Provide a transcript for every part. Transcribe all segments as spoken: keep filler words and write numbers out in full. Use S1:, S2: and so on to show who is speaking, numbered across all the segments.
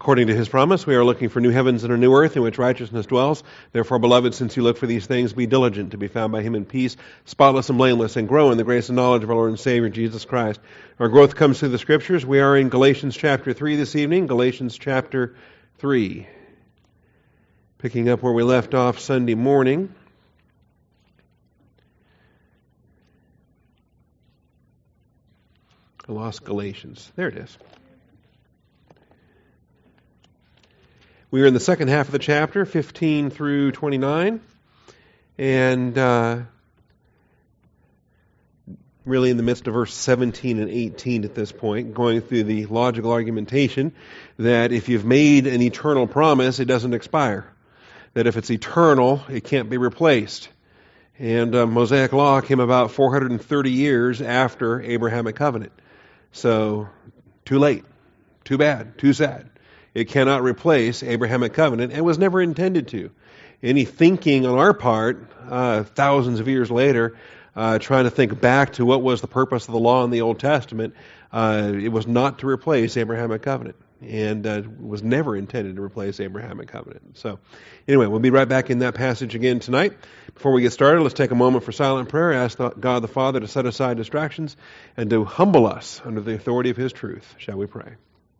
S1: According to his promise, we are looking for new heavens and a new earth in which righteousness dwells. Therefore, beloved, since you look for these things, be diligent to be found by him in peace, spotless and blameless, and grow in the grace and knowledge of our Lord and Savior, Jesus Christ. Our growth comes through the Scriptures. We are in Galatians chapter three this evening. Galatians chapter three. Picking up where we left off Sunday morning. I lost Galatians. There it is. We are in the second half of the chapter, fifteen through twenty-nine, and uh, really in the midst of verse seventeen and eighteen at this point, going through the logical argumentation that if you've made an eternal promise, it doesn't expire. That if it's eternal, it can't be replaced. And uh, Mosaic law came about four hundred thirty years after Abrahamic covenant. So, too late, too bad, too sad. It cannot replace Abrahamic covenant, and was never intended to. Any thinking on our part, uh, thousands of years later, uh, trying to think back to what was the purpose of the law in the Old Testament, uh, it was not to replace Abrahamic covenant, and uh, was never intended to replace Abrahamic covenant. So, anyway, we'll be right back in that passage again tonight. Before we get started, let's take a moment for silent prayer. Ask God the Father to set aside distractions and to humble us under the authority of His truth. Shall we pray?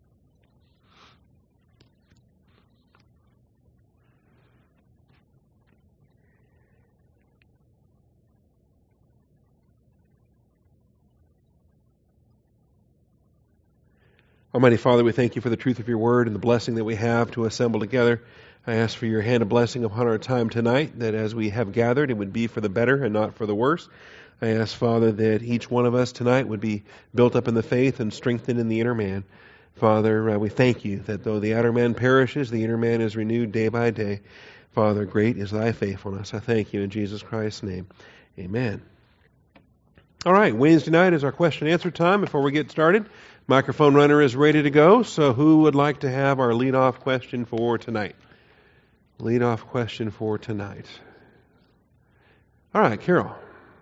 S1: Almighty Father, we thank you for the truth of your word and the blessing that we have to assemble together. I ask for your hand of blessing upon our time tonight, that as we have gathered, it would be for the better and not for the worse. I ask, Father, that each one of us tonight would be built up in the faith and strengthened in the inner man. Father, uh, we thank you that though the outer man perishes, the inner man is renewed day by day. Father, great is thy faithfulness. I thank you in Jesus Christ's name. Amen. All right, Wednesday night is our question and answer time. Before we get started, microphone runner is ready to go. So who would like to have our lead-off question for tonight? Lead-off question for tonight. All right, Carol.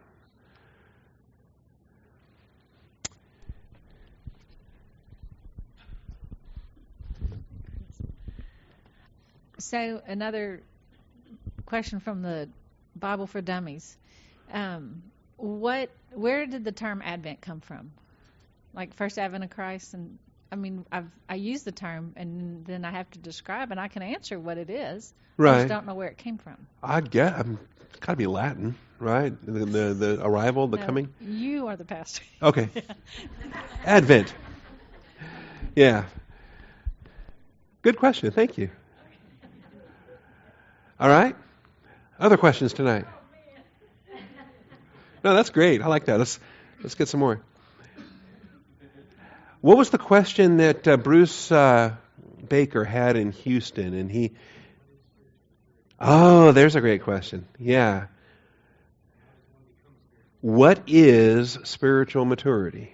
S2: So another question from the Bible for Dummies. Um, what, where did the term Advent come from? Like first advent of Christ, and I mean, I've I use the term, and then I have to describe, and I can answer what it is.
S1: Right.
S2: I just don't know where it came from.
S1: I get. I'm, it's got to be Latin, right? The, the the arrival, the
S2: no,
S1: coming.
S2: You are the pastor.
S1: Okay. Advent. Yeah. Good question. Thank you. All right. Other questions tonight? No, that's great. I like that. Let's let's get some more. What was the question that uh, Bruce uh, Baker had in Houston? And he, oh, there's a great question. Yeah. What is spiritual maturity?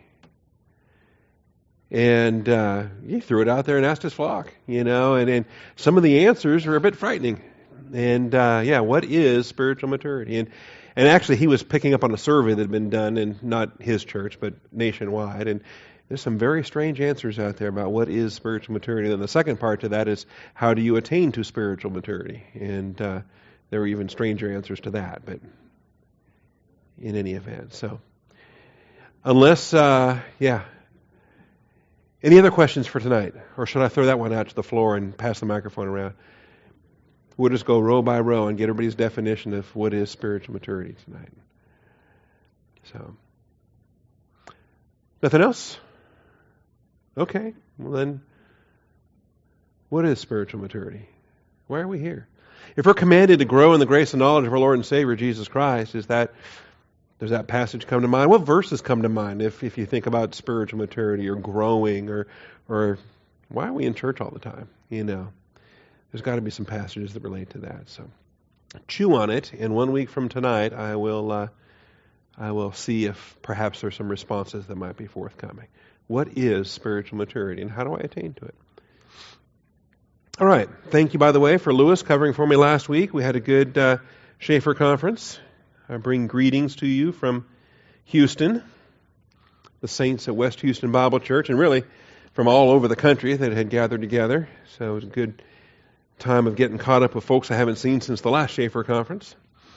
S1: And uh, he threw it out there and asked his flock, you know, and, and some of the answers are a bit frightening. And uh, yeah, what is spiritual maturity? And and actually, he was picking up on a survey that had been done, in not his church, but nationwide, and there's some very strange answers out there about what is spiritual maturity. And the second part to that is, how do you attain to spiritual maturity? And uh, there were even stranger answers to that, but in any event. So, unless, uh, yeah. Any other questions for tonight? Or should I throw that one out to the floor and pass the microphone around? We'll just go row by row and get everybody's definition of what is spiritual maturity tonight. So, nothing else? Okay, well then, what is spiritual maturity? Why are we here? If we're commanded to grow in the grace and knowledge of our Lord and Savior, Jesus Christ, is that, does that passage come to mind? What verses come to mind if, if you think about spiritual maturity or growing, or or why are we in church all the time? You know, there's got to be some passages that relate to that. So chew on it, and one week from tonight, I will uh, I will see if perhaps there's some responses that might be forthcoming. What is spiritual maturity, and how do I attain to it? All right. Thank you, by the way, for Lewis covering for me last week. We had a good uh, Schaefer conference. I bring greetings to you from Houston, the saints at West Houston Bible Church. And really, from all over the country that had gathered together. So it was a good time of getting caught up with folks I haven't seen since the last Schaefer conference.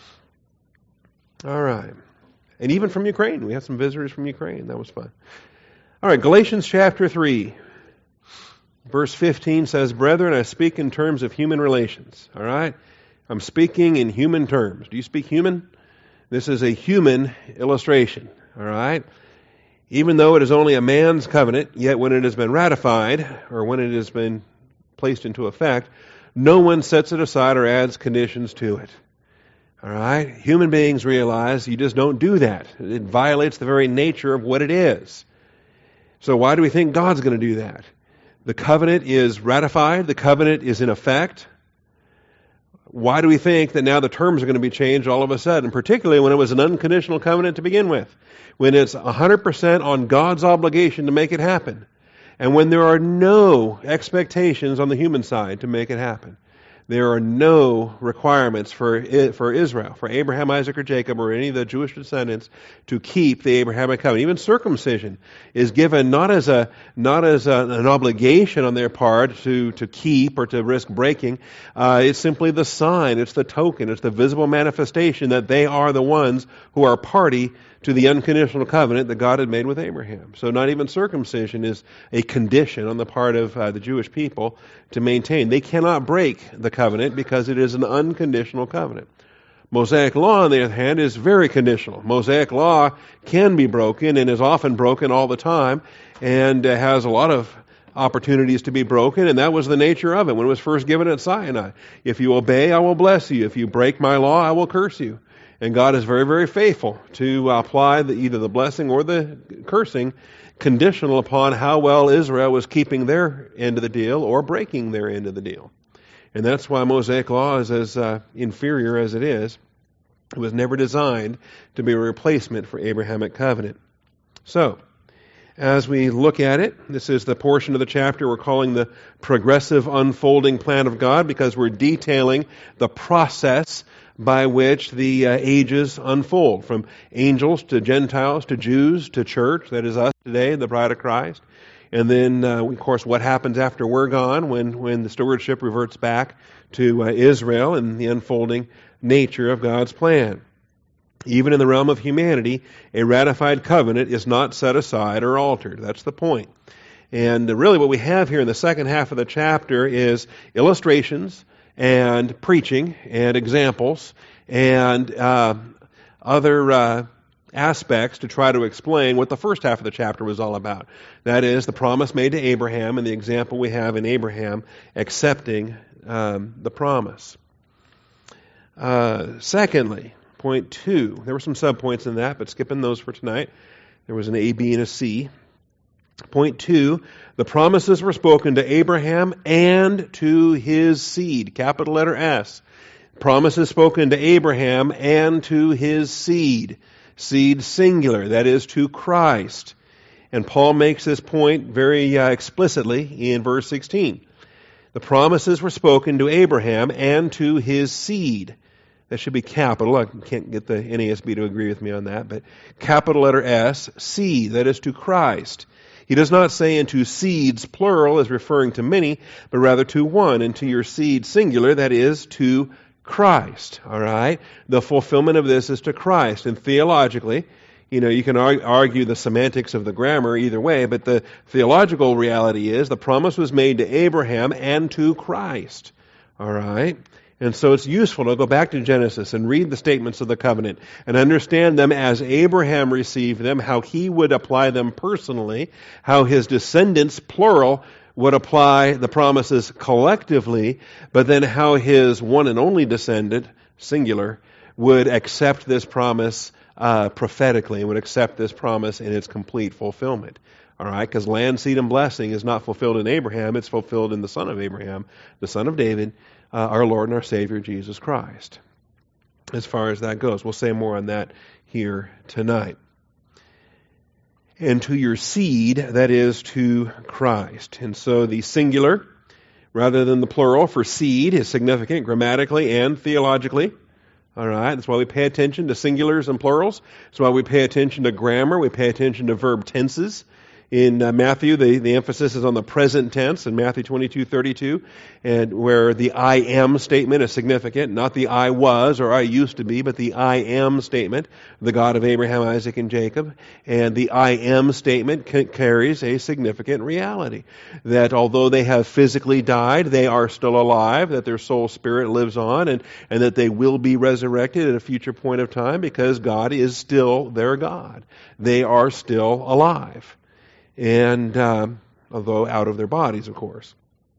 S1: All right. And even from Ukraine. We had some visitors from Ukraine. That was fun. All right, Galatians chapter three. Verse fifteen says, "Brethren, I speak in terms of human relations." All right? I'm speaking in human terms. Do you speak human? This is a human illustration. All right? Even though it is only a man's covenant, yet when it has been ratified, or when it has been placed into effect, no one sets it aside or adds conditions to it. All right? Human beings realize you just don't do that. It violates the very nature of what it is. So why do we think God's going to do that? The covenant is ratified. The covenant is in effect. Why do we think that now the terms are going to be changed all of a sudden, particularly when it was an unconditional covenant to begin with, when it's one hundred percent on God's obligation to make it happen, and when there are no expectations on the human side to make it happen? There are no requirements for for Israel, for Abraham, Isaac, or Jacob, or any of the Jewish descendants to keep the Abrahamic covenant. Even circumcision is given not as a not as a, an obligation on their part to, to keep or to risk breaking. Uh, it's simply the sign, it's the token, it's the visible manifestation that they are the ones who are party to the unconditional covenant that God had made with Abraham. So not even circumcision is a condition on the part of uh, the Jewish people to maintain. They cannot break the covenant because it is an unconditional covenant. Mosaic law, on the other hand, is very conditional. Mosaic law can be broken and is often broken all the time and uh, has a lot of opportunities to be broken, and that was the nature of it when it was first given at Sinai. If you obey, I will bless you. If you break my law, I will curse you. And God is very, very faithful to apply the, either the blessing or the cursing conditional upon how well Israel was keeping their end of the deal or breaking their end of the deal. And that's why Mosaic law is as uh, inferior as it is. It was never designed to be a replacement for Abrahamic covenant. So, as we look at it, this is the portion of the chapter we're calling the progressive unfolding plan of God, because we're detailing the process by which the uh, ages unfold, from angels to Gentiles to Jews to church, that is us today, the bride of Christ. And then, uh, of course, what happens after we're gone, when, when the stewardship reverts back to uh, Israel and the unfolding nature of God's plan. Even in the realm of humanity, a ratified covenant is not set aside or altered. That's the point. And really what we have here in the second half of the chapter is illustrations and preaching and examples and uh, other uh, aspects to try to explain what the first half of the chapter was all about. That is, the promise made to Abraham and the example we have in Abraham accepting um, the promise. Uh, secondly, point two, there were some subpoints in that, but skipping those for tonight. There was an A, B, and a C. Point two, the promises were spoken to Abraham and to his seed, capital letter S. Promises spoken to Abraham and to his seed. Seed singular, that is to Christ. And Paul makes this point very uh, explicitly in verse sixteen. The promises were spoken to Abraham and to his seed. That should be capital. I can't get the N A S B to agree with me on that, but capital letter S, seed, that is to Christ. He does not say into seeds, plural, as referring to many, but rather to one, and to your seed, singular, that is to Christ. All right? The fulfillment of this is to Christ. And theologically, you know, you can argue the semantics of the grammar either way, but the theological reality is the promise was made to Abraham and to Christ. All right? And so it's useful to go back to Genesis and read the statements of the covenant and understand them as Abraham received them, how he would apply them personally, how his descendants, plural, would apply the promises collectively, but then how his one and only descendant, singular, would accept this promise uh, prophetically and would accept this promise in its complete fulfillment. All right, because land, seed, and blessing is not fulfilled in Abraham, it's fulfilled in the son of Abraham, the son of David, uh, our Lord and our Savior, Jesus Christ. As far as that goes. We'll say more on that here tonight. And to your seed, that is to Christ. And so the singular, rather than the plural, for seed is significant grammatically and theologically. All right, that's why we pay attention to singulars and plurals. That's why we pay attention to grammar. We pay attention to verb tenses In uh, Matthew, the, the emphasis is on the present tense in Matthew twenty-two thirty-two, and where the I am statement is significant, not the I was or I used to be, but the I am statement, the God of Abraham, Isaac, and Jacob. And the I am statement ca- carries a significant reality, that although they have physically died, they are still alive, that their soul spirit lives on, and, and that they will be resurrected at a future point of time because God is still their God. They are still alive. And um, although out of their bodies, of course.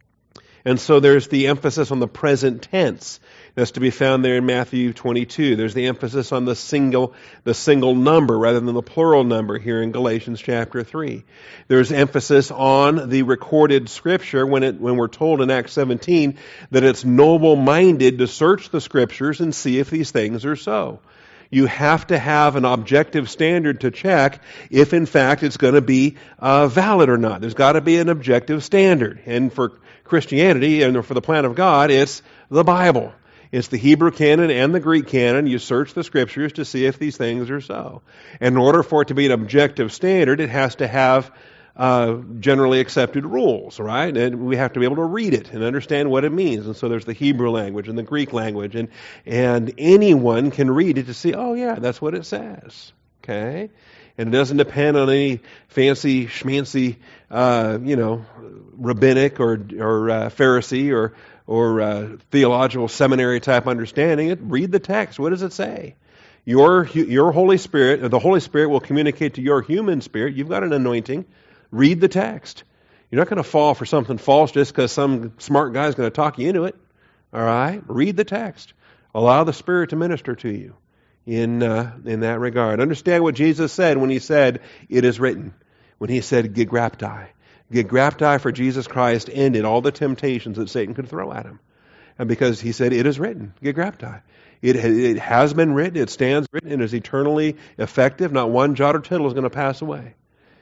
S1: And so there's the emphasis on the present tense that's to be found there in Matthew twenty-two. There's the emphasis on the single, the single number rather than the plural number here in Galatians chapter three. There's emphasis on the recorded Scripture when it when we're told in Acts seventeen that it's noble-minded to search the Scriptures and see if these things are so. You have to have an objective standard to check if, in fact, it's going to be uh, valid or not. There's got to be an objective standard. And for Christianity and for the plan of God, it's the Bible. It's the Hebrew canon and the Greek canon. You search the Scriptures to see if these things are so. And in order for it to be an objective standard, it has to have uh, generally accepted rules, right? And we have to be able to read it and understand what it means. And so there's the Hebrew language and the Greek language, and and anyone can read it to see, oh yeah, that's what it says. Okay? And it doesn't depend on any fancy schmancy, uh, you know, rabbinic or or uh, Pharisee or or uh, theological seminary type understanding. It read the text. What does it say? Your your Holy Spirit, the Holy Spirit will communicate to your human spirit. You've got an anointing. Read the text. You're not going to fall for something false just because some smart guy is going to talk you into it. All right? Read the text. Allow the Spirit to minister to you in uh, in that regard. Understand what Jesus said when He said, it is written. When He said, gegraptai. Gegraptai for Jesus Christ ended all the temptations that Satan could throw at Him. And because He said, it is written. Gegraptai. It, it has been written. It stands written. It is eternally effective. Not one jot or tittle is going to pass away.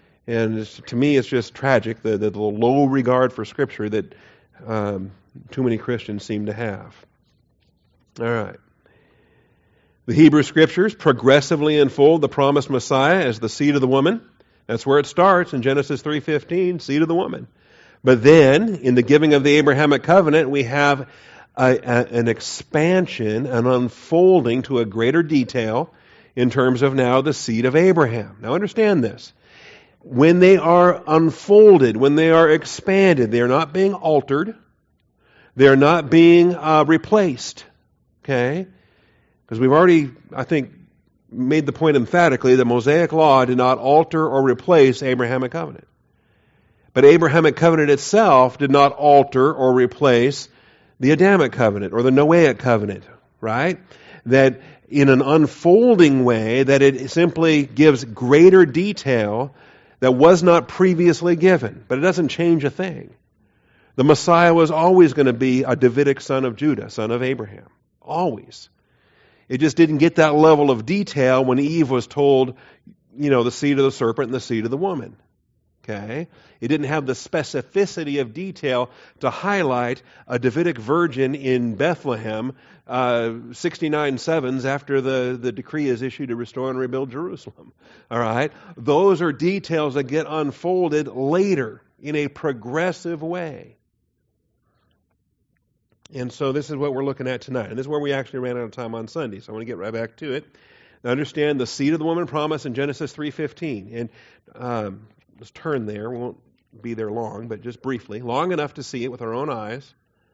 S1: And to me, it's just tragic, the, the, the low regard for Scripture that um, too many Christians seem to have. All right. The Hebrew Scriptures progressively unfold the promised Messiah as the seed of the woman. That's where it starts in Genesis three fifteen, seed of the woman. But then, in the giving of the Abrahamic covenant, we have a, a, an expansion, an unfolding to a greater detail in terms of now the seed of Abraham. Now understand this. When they are unfolded, when they are expanded, they are not being altered. They are not being uh, replaced. Okay? Because we've already, I think, made the point emphatically that Mosaic law did not alter or replace Abrahamic covenant. But Abrahamic covenant itself did not alter or replace the Adamic covenant or the Noahic covenant, right? That in an unfolding way, that it simply gives greater detail that was not previously given. But it doesn't change a thing. The Messiah was always going to be a Davidic son of Judah, son of Abraham. Always. It just didn't get that level of detail when Eve was told, you know, the seed of the serpent and the seed of the woman. Okay? It didn't have the specificity of detail to highlight a Davidic virgin in Bethlehem uh, sixty-nine sevens after the, the decree is issued to restore and rebuild Jerusalem. All right? Those are details that get unfolded later in a progressive way. And so this is what we're looking at tonight. And this is where we actually ran out of time on Sunday, so I want to get right back to it. Now understand the seed of the woman promise in Genesis three fifteen. And um, let's turn there. We won't be there long, but just briefly. Long enough to see it with our own eyes.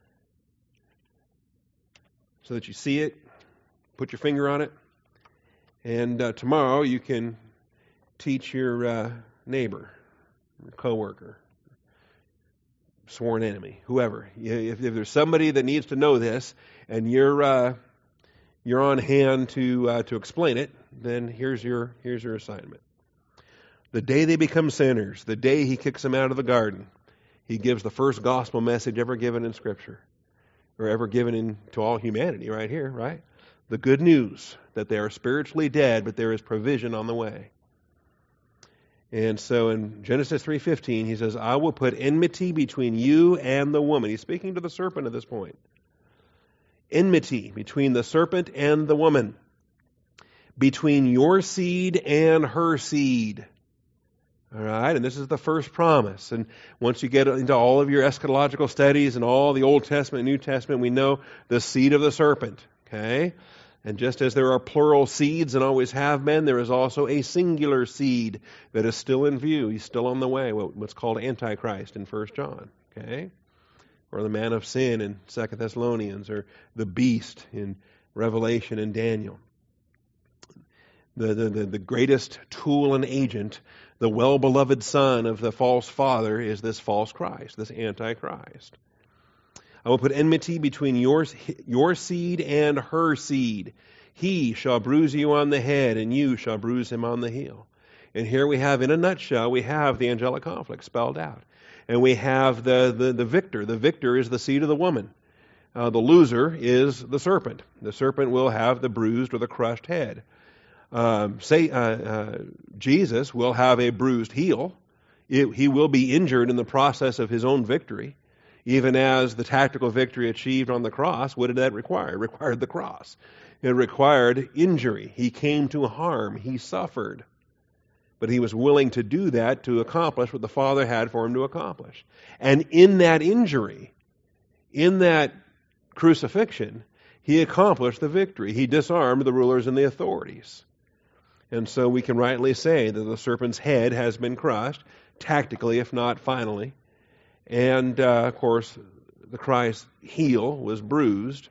S1: So that you see it, put your finger on it. And uh, tomorrow you can teach your uh, neighbor, your coworker, sworn enemy, whoever. If, if there's somebody that needs to know this, and you're uh, you're on hand to uh, to explain it, then here's your here's your assignment. The day they become sinners, the day He kicks them out of the garden, He gives the first gospel message ever given in Scripture, or ever given in, to all humanity, right here, right? The good news that they are spiritually dead, but there is provision on the way. And so in Genesis three fifteen, He says, I will put enmity between you and the woman. He's speaking to the serpent at this point. Enmity between the serpent and the woman. Between your seed and her seed. All right, and this is the first promise. And once you get into all of your eschatological studies and all the Old Testament and New Testament, we know the seed of the serpent. Okay? And just as there are plural seeds and always have been, there is also a singular seed that is still in view. He's still on the way, what's called Antichrist in First John. Okay? Or the man of sin in Second Thessalonians, or the beast in Revelation and Daniel. The, the, the, the greatest tool and agent, the well-beloved son of the false father, is this false Christ, this Antichrist. I will put enmity between your, your seed and her seed. He shall bruise you on the head, and you shall bruise him on the heel. And here we have, in a nutshell, we have the angelic conflict spelled out. And we have the, the, the victor. The victor is the seed of the woman. Uh, the loser is the serpent. The serpent will have the bruised or the crushed head. Um, say, uh, uh, Jesus will have a bruised heel. It, he will be injured in the process of his own victory, even as the tactical victory achieved on the cross. What did that require? It required the cross. It required injury. He came to harm. He suffered. But he was willing to do that to accomplish what the Father had for him to accomplish. And in that injury, in that crucifixion, he accomplished the victory. He disarmed the rulers and the authorities. And so we can rightly say that the serpent's head has been crushed, tactically, if not finally. And, uh, of course, the Christ's heel was bruised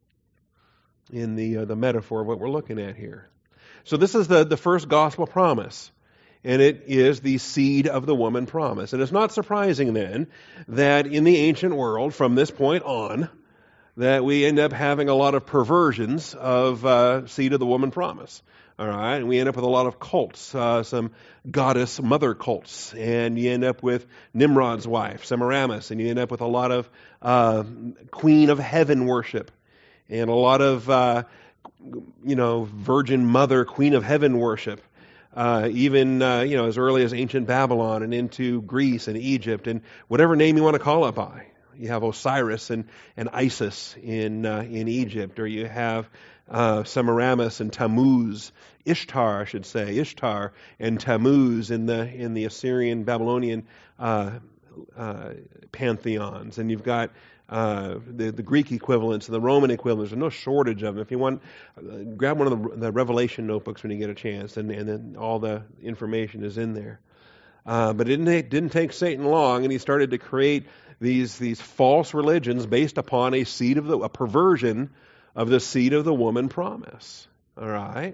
S1: in the uh, the metaphor of what we're looking at here. So this is the, the first gospel promise. And it is the seed of the woman promise. And it's not surprising then that in the ancient world, from this point on, that we end up having a lot of perversions of uh, seed of the woman promise. All right, and we end up with a lot of cults, uh, some goddess mother cults, and you end up with Nimrod's wife, Semiramis, and you end up with a lot of uh, queen of heaven worship, and a lot of, uh, you know, virgin mother, queen of heaven worship, uh, even, uh, you know, as early as ancient Babylon and into Greece and Egypt, and whatever name you want to call it by. You have Osiris and, and Isis in uh, in Egypt, or you have uh, Semiramis and Tammuz, Ishtar, I should say, Ishtar and Tammuz in the in the Assyrian Babylonian uh, uh, pantheons, and you've got uh, the the Greek equivalents and the Roman equivalents. There's no shortage of them. If you want, uh, grab one of the, the Revelation notebooks when you get a chance, and, and then all the information is in there. Uh, but it didn't, it didn't take Satan long, and he started to create these these false religions based upon a seed of the a perversion of the seed of the woman promise. All right,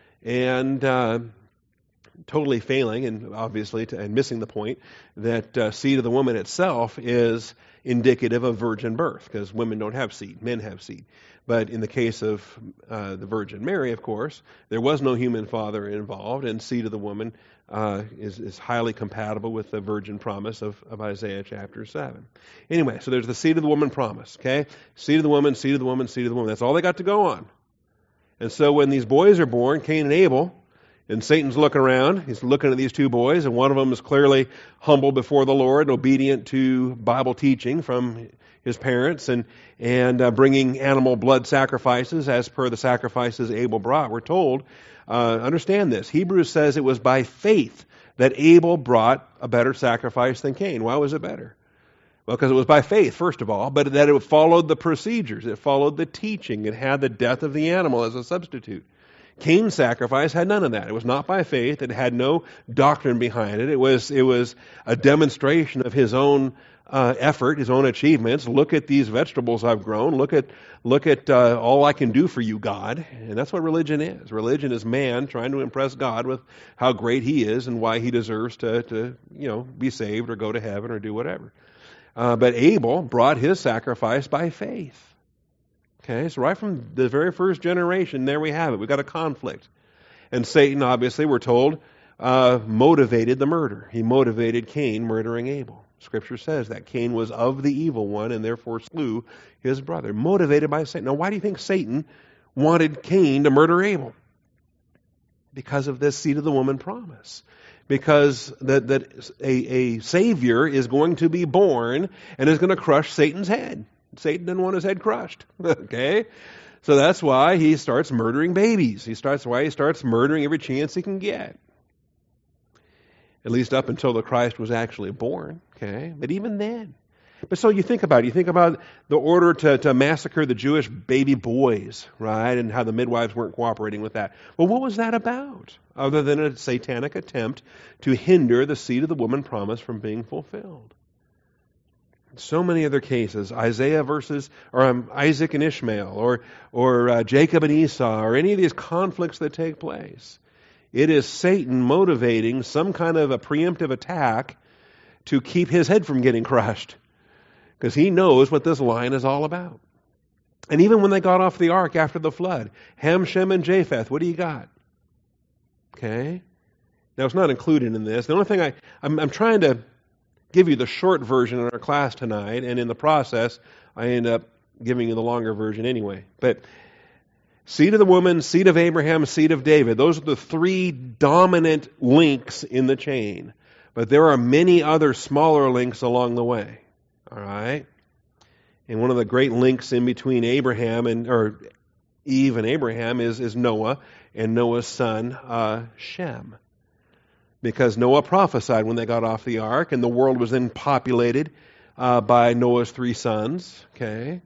S1: and uh, totally failing, and obviously to, and missing the point that uh, seed of the woman itself is indicative of virgin birth, because women don't have seed, men have seed. But in the case of uh, the Virgin Mary, of course, there was no human father involved, and seed of the woman uh, is, is highly compatible with the virgin promise of, of Isaiah chapter seven. Anyway, so there's the seed of the woman promise, okay? Seed of the woman, seed of the woman, seed of the woman. That's all they got to go on. And so when these boys are born, Cain and Abel, and Satan's looking around, he's looking at these two boys, and one of them is clearly humble before the Lord and obedient to Bible teaching from his parents, and and uh, bringing animal blood sacrifices as per the sacrifices Abel brought. We're told, uh, understand this, Hebrews says it was by faith that Abel brought a better sacrifice than Cain. Why was it better? Well, because it was by faith, first of all, but that it followed the procedures, it followed the teaching, it had the death of the animal as a substitute. Cain's sacrifice had none of that. It was not by faith. It had no doctrine behind it. It was it was a demonstration of his own uh, effort, his own achievements. Look at these vegetables I've grown. Look at look at uh, all I can do for you, God. And that's what religion is. Religion is man trying to impress God with how great He is and why he deserves to to you know be saved or go to heaven or do whatever. Uh, but Abel brought his sacrifice by faith. Okay, so right from the very first generation, there we have it. We've got a conflict. And Satan, obviously, we're told, uh, motivated the murder. He motivated Cain murdering Abel. Scripture says that Cain was of the evil one and therefore slew his brother. Motivated by Satan. Now, why do you think Satan wanted Cain to murder Abel? Because of this seed of the woman promise. Because that, that a, a Savior is going to be born and is going to crush Satan's head. Satan didn't want his head crushed. Okay? So that's why he starts murdering babies. He starts why he starts murdering every chance he can get. at least up until the Christ was actually born. Okay, but even then. But so you think about it. You think about the order to, to massacre the Jewish baby boys, right? And how the midwives weren't cooperating with that. Well, what was that about? Other than a satanic attempt to hinder the seed of the woman promise from being fulfilled. So many other cases, Isaiah versus, or um, Isaac and Ishmael, or or uh, Jacob and Esau, or any of these conflicts that take place. It is Satan motivating some kind of a preemptive attack to keep his head from getting crushed. Because he knows what this line is all about. And even when they got off the ark after the flood, Ham, Shem, and Japheth, what do you got? Okay? Now, it's not included in this. The only thing I, I'm, I'm trying to give you the short version in our class tonight, and in the process, I end up giving you the longer version anyway. But seed of the woman, seed of Abraham, seed of David, those are the three dominant links in the chain. But there are many other smaller links along the way. All right? And one of the great links in between Abraham and, or Eve and Abraham is, is Noah and Noah's son, uh, Shem. Because Noah prophesied when they got off the ark, and the world was then populated uh, by Noah's three sons. Okay?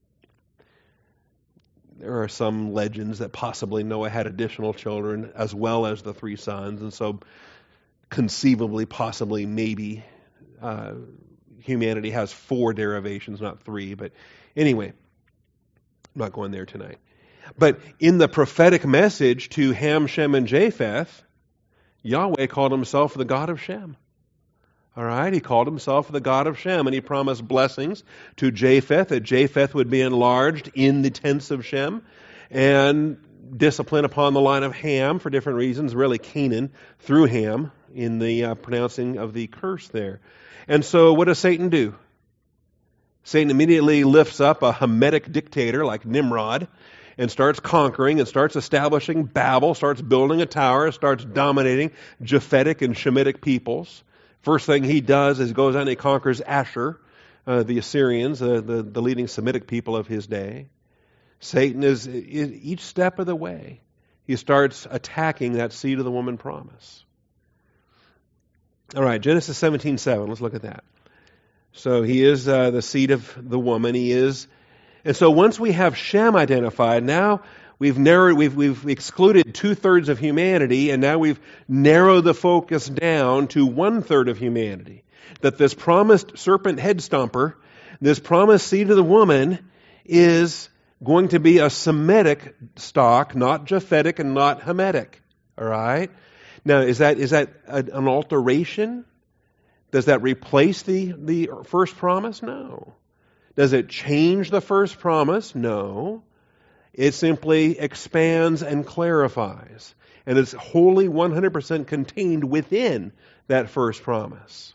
S1: There are some legends that possibly Noah had additional children as well as the three sons, and so conceivably, possibly, maybe, uh, humanity has four derivations, not three. But anyway, I'm not going there tonight. But in the prophetic message to Ham, Shem, and Japheth, Yahweh called himself the God of Shem. All right? He called himself the God of Shem, and he promised blessings to Japheth, that Japheth would be enlarged in the tents of Shem, and discipline upon the line of Ham for different reasons, really Canaan through Ham in the uh, pronouncing of the curse there. And so what does Satan do? Satan immediately lifts up a Hamitic dictator like Nimrod and starts conquering and starts establishing Babel, starts building a tower, starts dominating Japhetic and Shemitic peoples. First thing he does is he goes out and he conquers Ashur, uh, the Assyrians, uh, the, the leading Semitic people of his day. Satan is, is, each step of the way, he starts attacking that seed of the woman promise. All right, Genesis seventeen seven. Let's look at that. So he is uh, the seed of the woman. He is, and so once we have Shem identified, now we've narrowed, we've we've excluded two thirds of humanity, and now we've narrowed the focus down to one third of humanity. That this promised serpent head stomper, this promised seed of the woman, is going to be a Semitic stock, not Japhetic and not Hamitic. All right. Now, is that is that a, an alteration? Does that replace the, the first promise? No. Does it change the first promise? No. It simply expands and clarifies. And it's wholly one hundred percent contained within that first promise.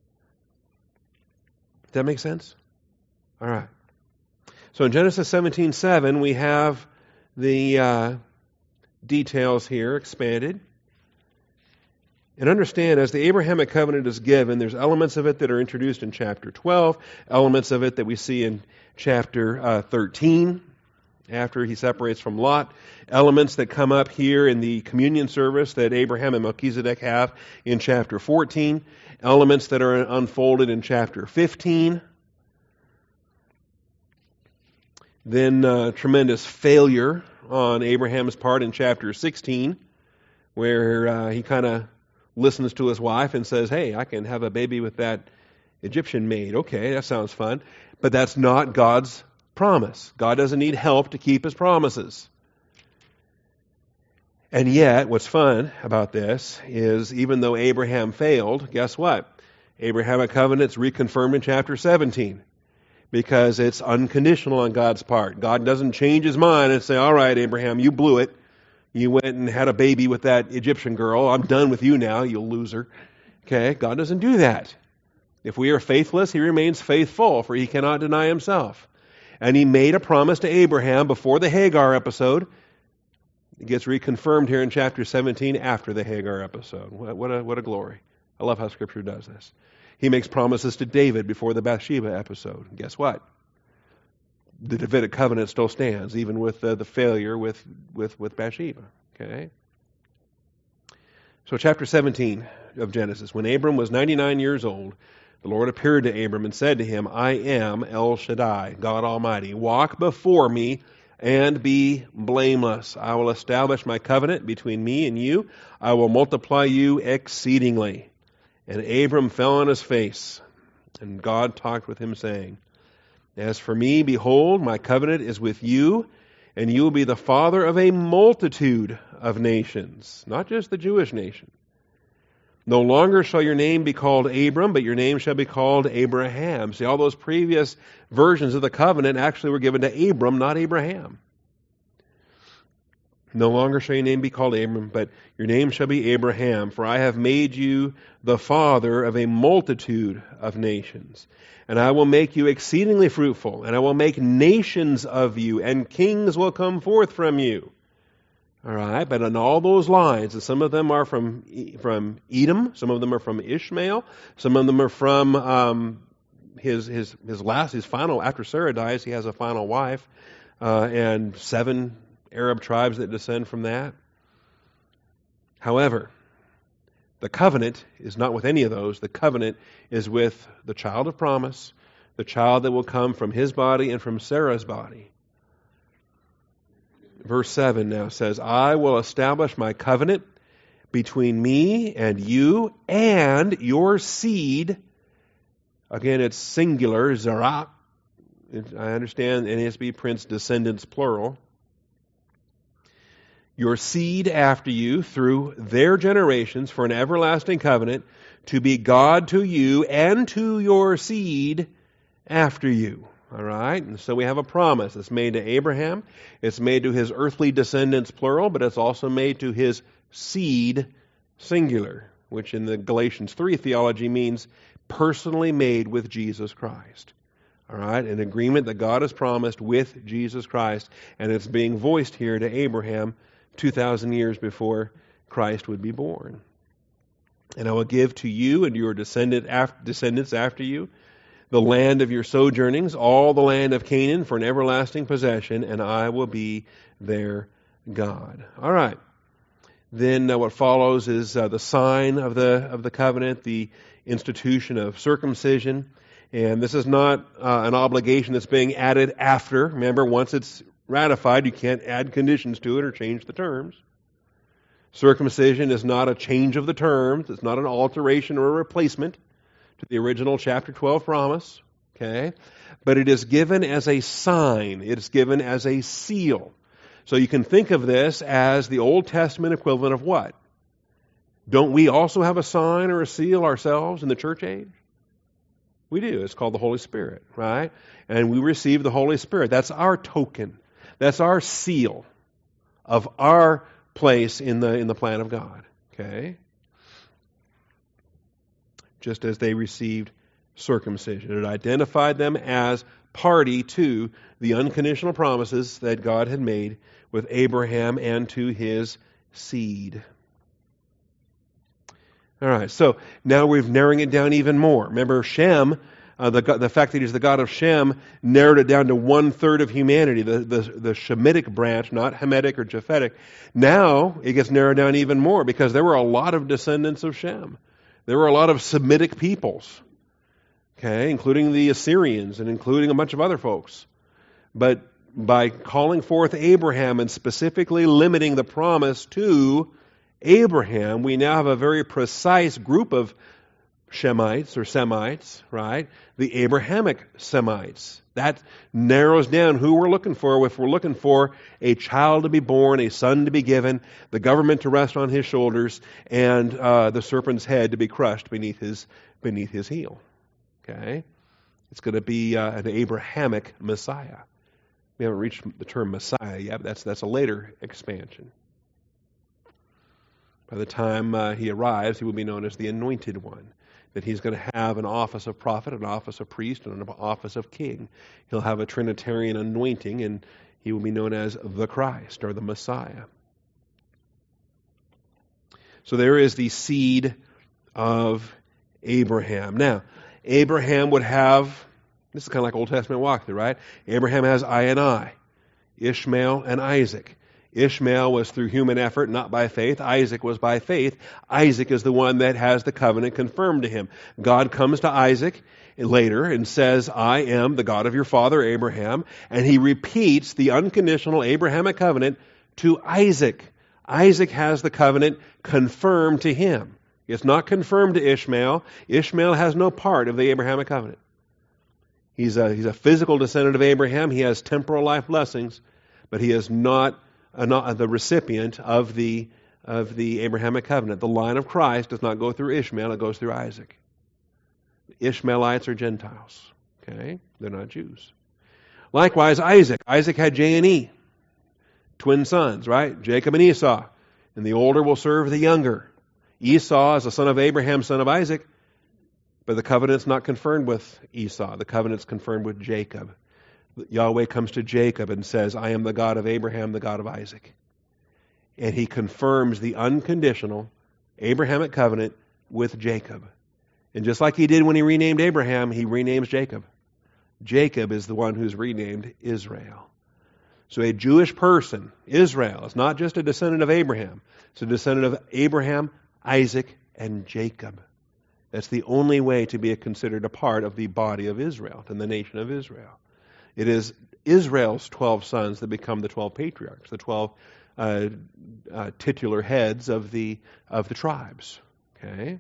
S1: Does that make sense? All right. So in Genesis seventeen seven, we have the uh, details here expanded. And understand, as the Abrahamic covenant is given, there's elements of it that are introduced in chapter twelve, elements of it that we see in chapter uh, thirteen, after he separates from Lot, elements that come up here in the communion service that Abraham and Melchizedek have in chapter fourteen, elements that are unfolded in chapter fifteen. Then uh, tremendous failure on Abraham's part in chapter sixteen, where uh, he kind of listens to his wife and says, hey, I can have a baby with that Egyptian maid. Okay, that sounds fun. But that's not God's promise. God doesn't need help to keep his promises. And yet, what's fun about this is even though Abraham failed, guess what? Abrahamic covenant's reconfirmed in chapter seventeen. Because it's unconditional on God's part. God doesn't change his mind and say, all right, Abraham, you blew it. You went and had a baby with that Egyptian girl. I'm done with you now, you loser. Okay, God doesn't do that. If we are faithless, he remains faithful, for he cannot deny himself. And he made a promise to Abraham before the Hagar episode. It gets reconfirmed here in chapter seventeen after the Hagar episode. What a, what a glory. I love how Scripture does this. He makes promises to David before the Bathsheba episode. And guess what? The Davidic covenant still stands, even with uh, the failure with, with, with Bathsheba. Okay? So chapter seventeen of Genesis. When Abram was ninety-nine years old, the Lord appeared to Abram and said to him, I am El Shaddai, God Almighty. Walk before me and be blameless. I will establish my covenant between me and you. I will multiply you exceedingly. And Abram fell on his face, and God talked with him, saying, As for me, behold, my covenant is with you, and you will be the father of a multitude of nations, not just the Jewish nation. No longer shall your name be called Abram, but your name shall be called Abraham. See, all those previous versions of the covenant actually were given to Abram, not Abraham. No longer shall your name be called Abram, but your name shall be Abraham, for I have made you the father of a multitude of nations. And I will make you exceedingly fruitful, and I will make nations of you, and kings will come forth from you. All right, but on all those lines, and some of them are from from Edom, some of them are from Ishmael, some of them are from um, his his his last, his final. After Sarah dies, he has a final wife, uh, and seven Arab tribes that descend from that. However, the covenant is not with any of those. The covenant is with the child of promise, the child that will come from his body and from Sarah's body. Verse seven now says, I will establish my covenant between me and you and your seed. Again, it's singular, Zerah. I understand N A S B prints descendants plural. Your seed after you through their generations for an everlasting covenant to be God to you and to your seed after you. All right? And so we have a promise. It's made to Abraham. It's made to his earthly descendants, plural, but it's also made to his seed, singular, which in the Galatians three theology means personally made with Jesus Christ. All right? An agreement that God has promised with Jesus Christ, and it's being voiced here to Abraham two thousand years before Christ would be born. And I will give to you and your descendant after, descendants after you the land of your sojournings, all the land of Canaan for an everlasting possession, and I will be their God. All right. Then uh, what follows is uh, the sign of the of the covenant, the institution of circumcision. And this is not uh, an obligation that's being added after. Remember, once it's ratified, you can't add conditions to it or change the terms. Circumcision is not a change of the terms. It's not an alteration or a replacement to the original chapter twelve promise. Okay? But it is given as a sign. It is given as a seal. So you can think of this as the Old Testament equivalent of what? Don't we also have a sign or a seal ourselves in the church age? We do. It's called the Holy Spirit, right? And we receive the Holy Spirit. That's our token. That's our seal of our place in the in the plan of God. Okay? Just as they received circumcision. It identified them as party to the unconditional promises that God had made with Abraham and to his seed. All right, so now we're narrowing it down even more. Remember, Shem, uh, the the fact that he's the God of Shem, narrowed it down to one third of humanity, the, the, the Shemitic branch, not Hamitic or Japhetic. Now it gets narrowed down even more because there were a lot of descendants of Shem. There were a lot of Semitic peoples, okay, including the Assyrians and including a bunch of other folks. But by calling forth Abraham and specifically limiting the promise to Abraham, we now have a very precise group of Shemites or Semites, right? The Abrahamic Semites. That narrows down who we're looking for. If we're looking for a child to be born, a son to be given, the government to rest on his shoulders, and uh, the serpent's head to be crushed beneath his beneath his heel. Okay? It's going to be uh, an Abrahamic Messiah. We haven't reached the term Messiah yet, but that's, that's a later expansion. By the time uh, he arrives, he will be known as the Anointed One. That he's going to have an office of prophet, an office of priest, and an office of king. He'll have a Trinitarian anointing, and he will be known as the Christ, or the Messiah. So there is the seed of Abraham. Now, Abraham would have, this is kind of like Old Testament walkthrough, right? Abraham has I and I, Ishmael and Isaac. Ishmael was through human effort, not by faith. Isaac was by faith. Isaac is the one that has the covenant confirmed to him. God comes to Isaac later and says, I am the God of your father Abraham. And he repeats the unconditional Abrahamic covenant to Isaac. Isaac has the covenant confirmed to him. It's not confirmed to Ishmael. Ishmael has no part of the Abrahamic covenant. He's a, he's a physical descendant of Abraham. He has temporal life blessings, but he is not not the recipient of the of the Abrahamic covenant. The line of Christ does not go through Ishmael, it goes through Isaac. Ishmaelites are Gentiles. Okay? They're not Jews. Likewise, Isaac. Isaac had J and E, twin sons, right? Jacob and Esau. And the older will serve the younger. Esau is the son of Abraham, son of Isaac, but the covenant's not confirmed with Esau. The covenant's confirmed with Jacob. Yahweh comes to Jacob and says, I am the God of Abraham, the God of Isaac. And he confirms the unconditional Abrahamic covenant with Jacob. And just like he did when he renamed Abraham, he renames Jacob. Jacob is the one who's renamed Israel. So a Jewish person, Israel, is not just a descendant of Abraham. It's a descendant of Abraham, Isaac, and Jacob. That's the only way to be considered a part of the body of Israel, to the nation of Israel. It is Israel's twelve sons that become the twelve patriarchs, the twelve uh, uh, titular heads of the of the tribes. Okay,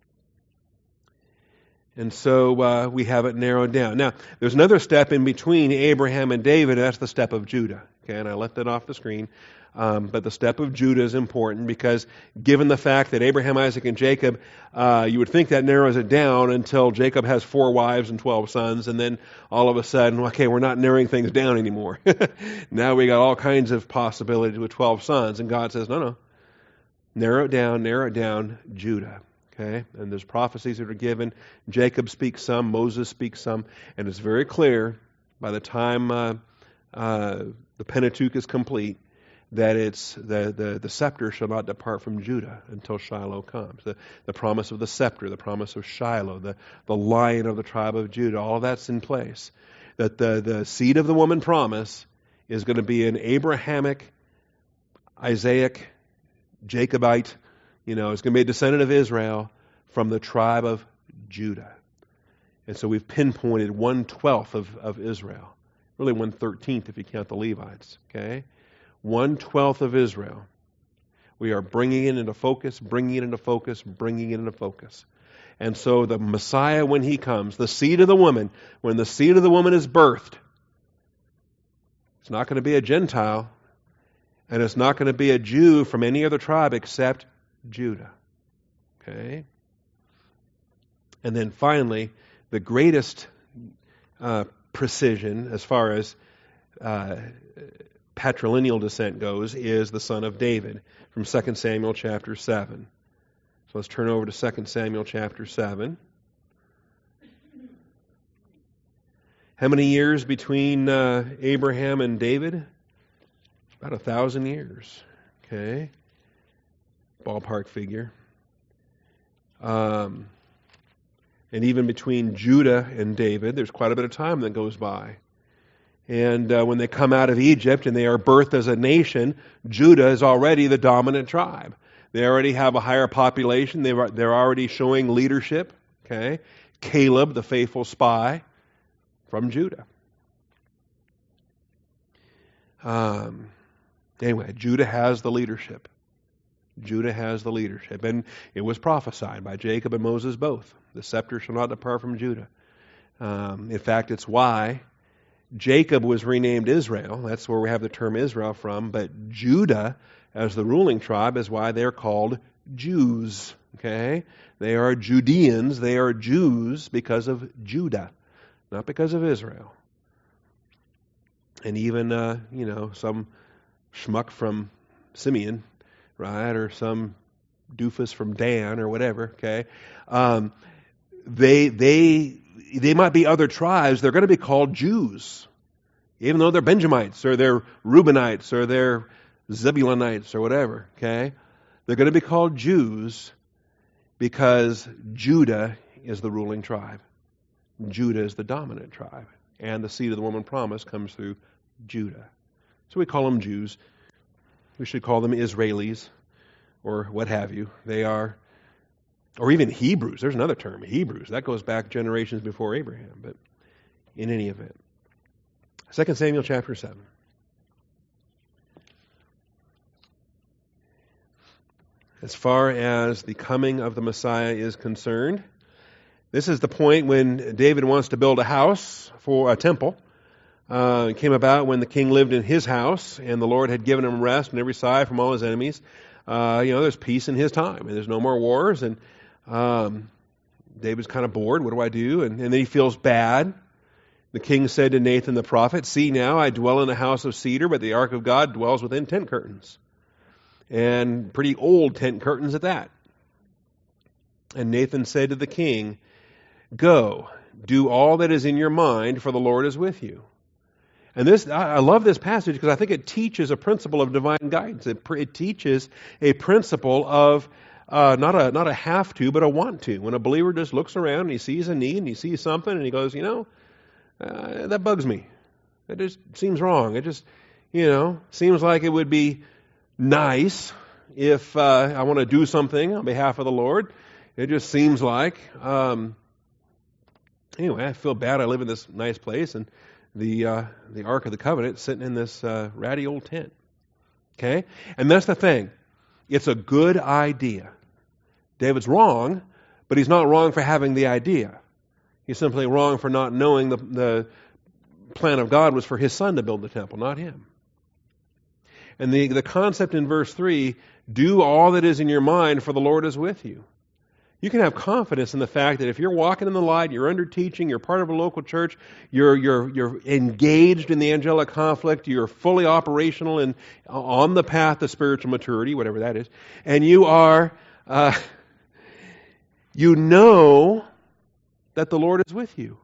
S1: and so uh, we have it narrowed down. Now, there's another step in between Abraham and David, and that's the step of Judah. Okay, and I left that off the screen. Um, but the step of Judah is important because given the fact that Abraham, Isaac, and Jacob, uh, you would think that narrows it down until Jacob has four wives and twelve sons, and then all of a sudden, okay, we're not narrowing things down anymore. Now we got all kinds of possibilities with twelve sons, and God says, no, no, narrow it down, narrow it down, Judah. Okay, and there's prophecies that are given. Jacob speaks some, Moses speaks some, and it's very clear by the time uh, uh, the Pentateuch is complete, that it's the, the, the scepter shall not depart from Judah until Shiloh comes. The, the promise of the scepter, the promise of Shiloh, the, the lion of the tribe of Judah, all of that's in place. That the, the seed of the woman promise is going to be an Abrahamic, Isaac, Jacobite, you know, it's going to be a descendant of Israel from the tribe of Judah. And so we've pinpointed one-twelfth of, of Israel. Really one-thirteenth if you count the Levites, okay? One-twelfth of Israel. We are bringing it into focus, bringing it into focus, bringing it into focus. And so the Messiah, when he comes, the seed of the woman, when the seed of the woman is birthed, it's not going to be a Gentile, and it's not going to be a Jew from any other tribe except Judah. Okay? And then finally, the greatest uh, precision as far as uh, patrilineal descent goes is the son of David from Second Samuel chapter seven. So let's turn over to Second Samuel chapter seven. How many years between uh, Abraham and David? About a thousand years. Okay? Ballpark figure. Um, and even between Judah and David, there's quite a bit of time that goes by. And uh, when they come out of Egypt and they are birthed as a nation, Judah is already the dominant tribe. They already have a higher population. They're, they're already showing leadership. Okay, Caleb, the faithful spy, from Judah. Um, anyway, Judah has the leadership. Judah has the leadership. And it was prophesied by Jacob and Moses both. The scepter shall not depart from Judah. Um, in fact, it's why Jacob was renamed Israel. That's where we have the term Israel from. But Judah, as the ruling tribe, is why they're called Jews. Okay? They are Judeans. They are Jews because of Judah, not because of Israel. And even, uh, you know, some schmuck from Simeon, right, or some doofus from Dan or whatever, okay? Um, they they they might be other tribes. They're going to be called Jews, even though they're Benjamites or they're Reubenites or they're Zebulonites or whatever, okay? They're going to be called Jews because Judah is the ruling tribe. Judah is the dominant tribe. And the seed of the woman promise comes through Judah. So we call them Jews. we should call them Israelis or what have you. They are, or even Hebrews. There's another term, Hebrews. That goes back generations before Abraham. But in any event, Second Samuel chapter seven. As far as the coming of the Messiah is concerned, this is the point when David wants to build a house for a temple. Uh, it came about when the king lived in his house, and the Lord had given him rest on every side from all his enemies. Uh, you know, there's peace in his time, and there's no more wars. And um, David's kind of bored. What do I do? And, and then he feels bad. The king said to Nathan the prophet, "See now, I dwell in a house of cedar, but the ark of God dwells within tent curtains." And pretty old tent curtains at that. And Nathan said to the king, "Go, do all that is in your mind, for the Lord is with you." And this, I love this passage because I think it teaches a principle of divine guidance. It, it teaches a principle of uh, not a not a have to, but a want to. When a believer just looks around and he sees a need and he sees something and he goes, you know, uh, that bugs me. It just seems wrong. It just, you know, seems like it would be nice if uh, I want to do something on behalf of the Lord. It just seems like, um, anyway, I feel bad. I live in this nice place, and the uh, the Ark of the Covenant sitting in this uh, ratty old tent. Okay? And that's the thing. It's a good idea. David's wrong, but he's not wrong for having the idea. He's simply wrong for not knowing the, the plan of God was for his son to build the temple, not him. And the, the concept in verse three, do all that is in your mind, for the Lord is with you. You can have confidence in the fact that if you're walking in the light, you're under teaching, you're part of a local church, you're you're you're engaged in the angelic conflict, you're fully operational and on the path to spiritual maturity, whatever that is, and you are, uh, you know that the Lord is with you.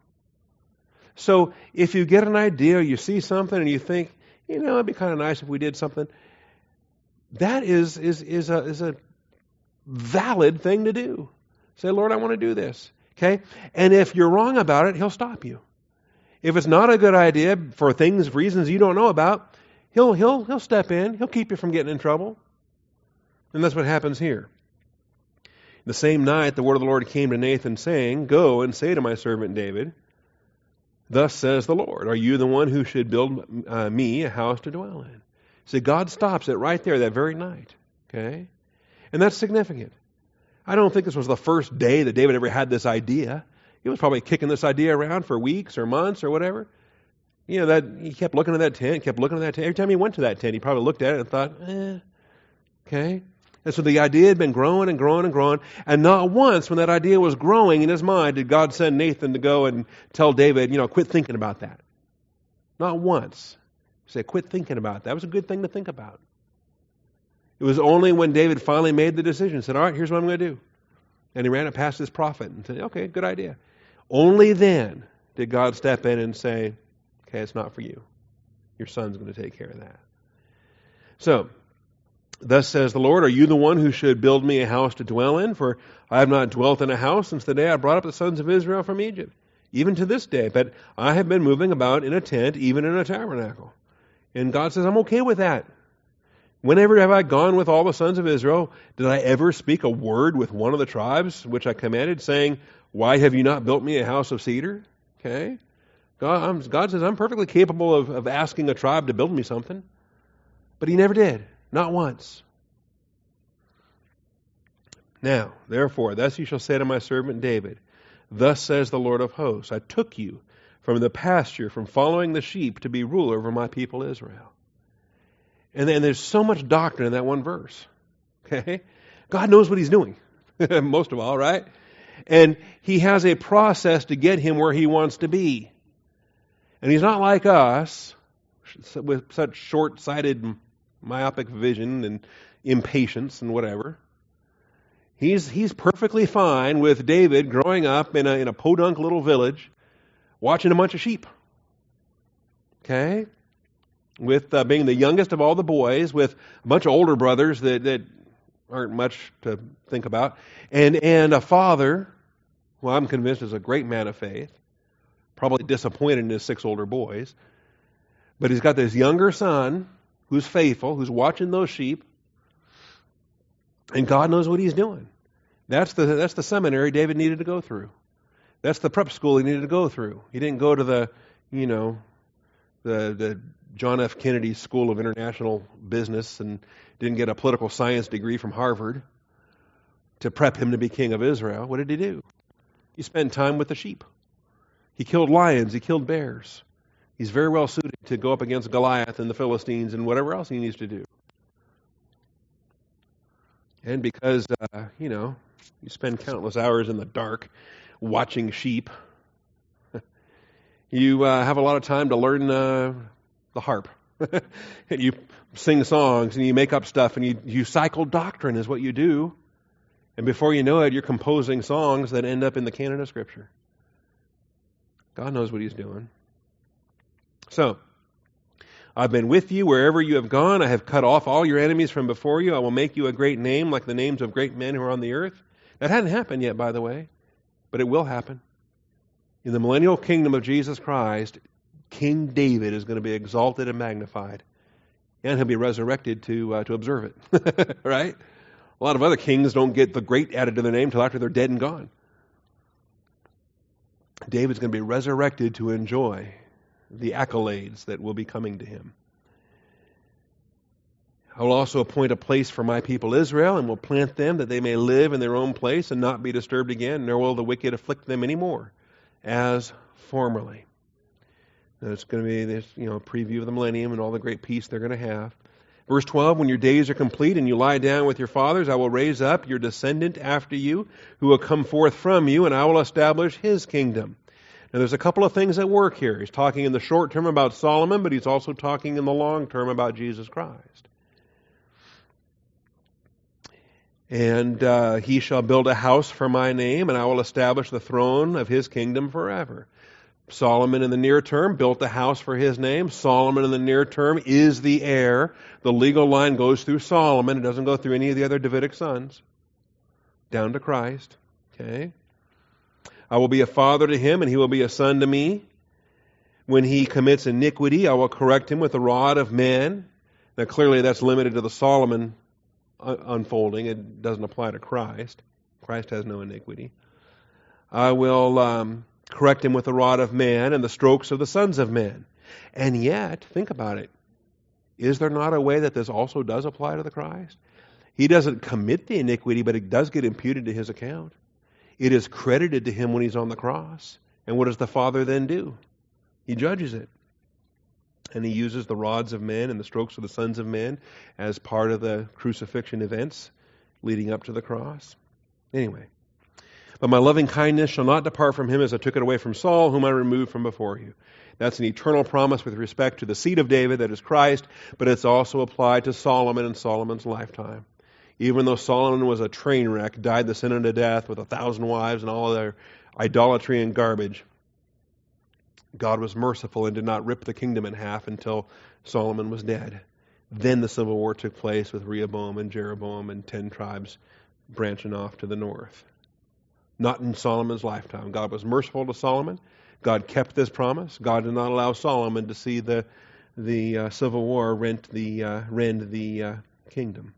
S1: So if you get an idea, you see something, and you think, you know, it'd be kind of nice if we did something. That is is is a is a valid thing to do. Say, Lord, I want to do this. Okay? And if you're wrong about it, He'll stop you. If it's not a good idea for things, reasons you don't know about, He'll He'll He'll step in. He'll keep you from getting in trouble. And that's what happens here. The same night, the word of the Lord came to Nathan, saying, "Go and say to my servant David, thus says the Lord, are you the one who should build uh, me a house to dwell in?" So God stops it right there that very night. Okay? And that's significant. I don't think this was the first day that David ever had this idea. He was probably kicking this idea around for weeks or months or whatever. You know, that he kept looking at that tent, kept looking at that tent. Every time he went to that tent, he probably looked at it and thought, eh, okay. And so the idea had been growing and growing and growing. And not once when that idea was growing in his mind did God send Nathan to go and tell David, you know, quit thinking about that. Not once. He said, quit thinking about that. That was a good thing to think about. It was only when David finally made the decision, said, all right, here's what I'm going to do. And he ran it past his prophet and said, okay, good idea. Only then did God step in and say, okay, it's not for you. Your son's going to take care of that. So, thus says the Lord, are you the one who should build me a house to dwell in? For I have not dwelt in a house since the day I brought up the sons of Israel from Egypt, even to this day. But I have been moving about in a tent, even in a tabernacle. And God says, I'm okay with that. Whenever have I gone with all the sons of Israel? Did I ever speak a word with one of the tribes, which I commanded, saying, why have you not built me a house of cedar? Okay. God, I'm, God says, I'm perfectly capable of, of asking a tribe to build me something. But He never did. Not once. Now, therefore, thus you shall say to my servant David, thus says the Lord of hosts, I took you from the pasture, from following the sheep, to be ruler over my people Israel. And then there's so much doctrine in that one verse. Okay? God knows what He's doing. Most of all, right? And He has a process to get him where He wants to be. And He's not like us, with such short-sighted, myopic vision and impatience and whatever. He's he's perfectly fine with David growing up in a in a podunk little village, watching a bunch of sheep. Okay? With uh, being the youngest of all the boys, with a bunch of older brothers that, that aren't much to think about, and and a father, who I'm convinced is a great man of faith, probably disappointed in his six older boys, but he's got this younger son who's faithful, who's watching those sheep, and God knows what he's doing. That's the that's the seminary David needed to go through. That's the prep school he needed to go through. He didn't go to the, you know, the the John F. Kennedy School of International Business and didn't get a political science degree from Harvard to prep him to be king of Israel. What did he do? He spent time with the sheep. He killed lions. He killed bears. He's very well suited to go up against Goliath and the Philistines and whatever else he needs to do. And because, uh, you know, you spend countless hours in the dark watching sheep, you uh, have a lot of time to learn uh, the harp. You sing songs and you make up stuff and you, you cycle doctrine is what you do. And before you know it, you're composing songs that end up in the canon of Scripture. God knows what he's doing. So, I've been with you wherever you have gone. I have cut off all your enemies from before you. I will make you a great name like the names of great men who are on the earth. That hadn't happened yet, by the way, but it will happen. In the millennial kingdom of Jesus Christ, King David is going to be exalted and magnified. And he'll be resurrected to uh, to observe it. Right? A lot of other kings don't get the great added to their name until after they're dead and gone. David's going to be resurrected to enjoy the accolades that will be coming to him. I will also appoint a place for my people Israel, and will plant them that they may live in their own place and not be disturbed again, nor will the wicked afflict them anymore, as formerly. Now it's going to be this, you know, preview of the millennium and all the great peace they're going to have. Verse twelve, when your days are complete and you lie down with your fathers, I will raise up your descendant after you, who will come forth from you, and I will establish his kingdom. Now there's a couple of things at work here. He's talking in the short term about Solomon, but he's also talking in the long term about Jesus Christ. And uh, he shall build a house for my name, and I will establish the throne of his kingdom forever. Solomon in the near term built a house for his name. Solomon in the near term is the heir. The legal line goes through Solomon. It doesn't go through any of the other Davidic sons. Down to Christ. Okay? I will be a father to him, and he will be a son to me. When he commits iniquity, I will correct him with the rod of men. Now clearly that's limited to the Solomon unfolding. It doesn't apply to Christ. Christ has no iniquity. I will um, correct him with the rod of man and the strokes of the sons of men. And yet, think about it. Is there not a way that this also does apply to the Christ? He doesn't commit the iniquity, but it does get imputed to his account. It is credited to him when he's on the cross. And what does the Father then do? He judges it. And he uses the rods of men and the strokes of the sons of men as part of the crucifixion events leading up to the cross. Anyway. But my loving kindness shall not depart from him as I took it away from Saul, whom I removed from before you. That's an eternal promise with respect to the seed of David, that is Christ, but it's also applied to Solomon in Solomon's lifetime. Even though Solomon was a train wreck, died the sin unto death with a thousand wives and all of their idolatry and garbage, God was merciful and did not rip the kingdom in half until Solomon was dead. Then the civil war took place with Rehoboam and Jeroboam and ten tribes branching off to the north. Not in Solomon's lifetime. God was merciful to Solomon. God kept this promise. God did not allow Solomon to see the the uh, civil war rent the uh, rend the uh, kingdom.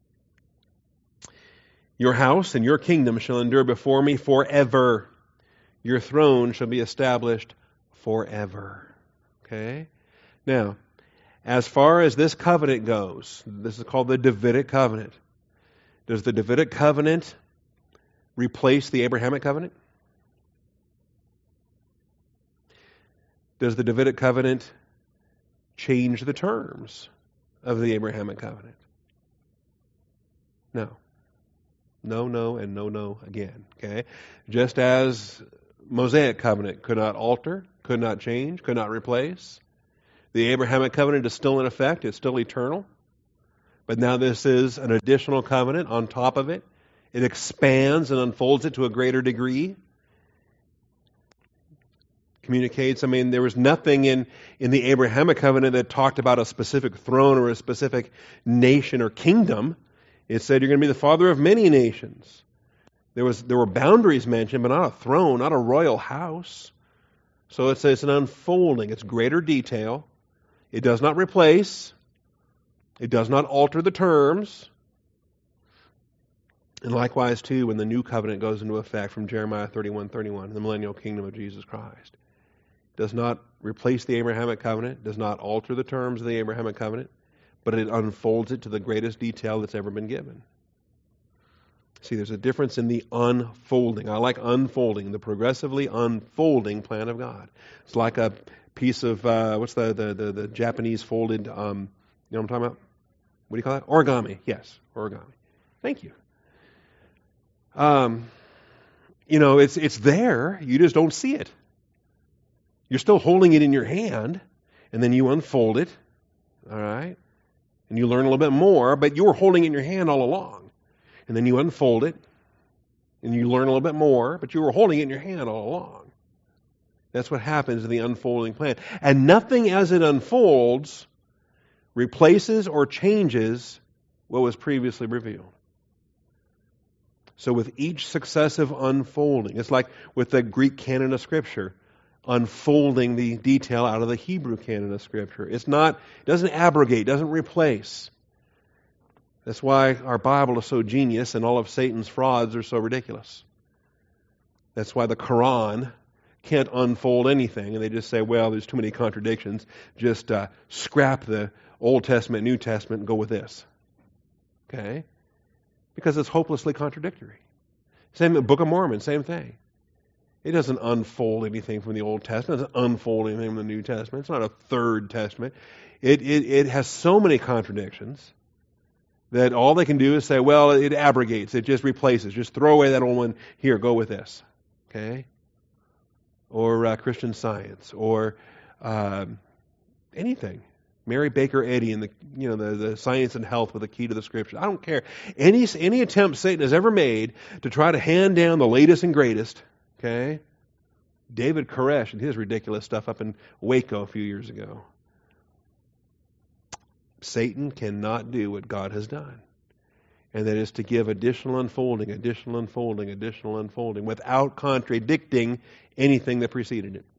S1: Your house and your kingdom shall endure before me forever. Your throne shall be established forever. Okay? Now, as far as this covenant goes, this is called the Davidic covenant. Does the Davidic covenant replace the Abrahamic covenant? Does the Davidic covenant change the terms of the Abrahamic covenant? No. No, no, and no, no again. Okay? Just as Mosaic covenant could not alter, could not change, could not replace. The Abrahamic covenant is still in effect. It's still eternal. But now this is an additional covenant on top of it. It expands and unfolds it to a greater degree. Communicates, I mean, there was nothing in, in the Abrahamic covenant that talked about a specific throne or a specific nation or kingdom. It said you're going to be the father of many nations. There was there were boundaries mentioned, but not a throne, not a royal house. So it's, it's an unfolding. It's greater detail. It does not replace. It does not alter the terms. And likewise, too, when the new covenant goes into effect from Jeremiah thirty-one thirty-one, the millennial kingdom of Jesus Christ. Does not replace the Abrahamic covenant, does not alter the terms of the Abrahamic covenant, but it unfolds it to the greatest detail that's ever been given. See, there's a difference in the unfolding. I like unfolding, the progressively unfolding plan of God. It's like a piece of, uh, what's the, the, the, the Japanese folded, um, you know what I'm talking about? What do you call that? Origami. Yes, origami. Thank you. Um, you know, it's it's there. You just don't see it. You're still holding it in your hand, and then you unfold it, all right? And you learn a little bit more, but you were holding it in your hand all along. And then you unfold it, and you learn a little bit more, but you were holding it in your hand all along. That's what happens in the unfolding plan. And nothing as it unfolds replaces or changes what was previously revealed. So with each successive unfolding, it's like with the Greek canon of Scripture, unfolding the detail out of the Hebrew canon of Scripture. It's not, it doesn't abrogate, doesn't replace. That's why our Bible is so genius and all of Satan's frauds are so ridiculous. That's why the Quran can't unfold anything, and they just say, well, there's too many contradictions. Just uh, scrap the Old Testament, New Testament, and go with this. Okay? Because it's hopelessly contradictory. Same with the Book of Mormon, same thing. It doesn't unfold anything from the Old Testament. It doesn't unfold anything from the New Testament. It's not a third testament. It, it, it has so many contradictions that all they can do is say, well, it abrogates, it just replaces. Just throw away that old one. Here, go with this. Okay? Or uh, Christian Science, or uh, anything. Mary Baker Eddy and the you know the, the Science and Health with the Key to the Scriptures. I don't care. Any any attempt Satan has ever made to try to hand down the latest and greatest. Okay? David Koresh and his ridiculous stuff up in Waco a few years ago. Satan cannot do what God has done. And that is to give additional unfolding, additional unfolding, additional unfolding without contradicting anything that preceded it.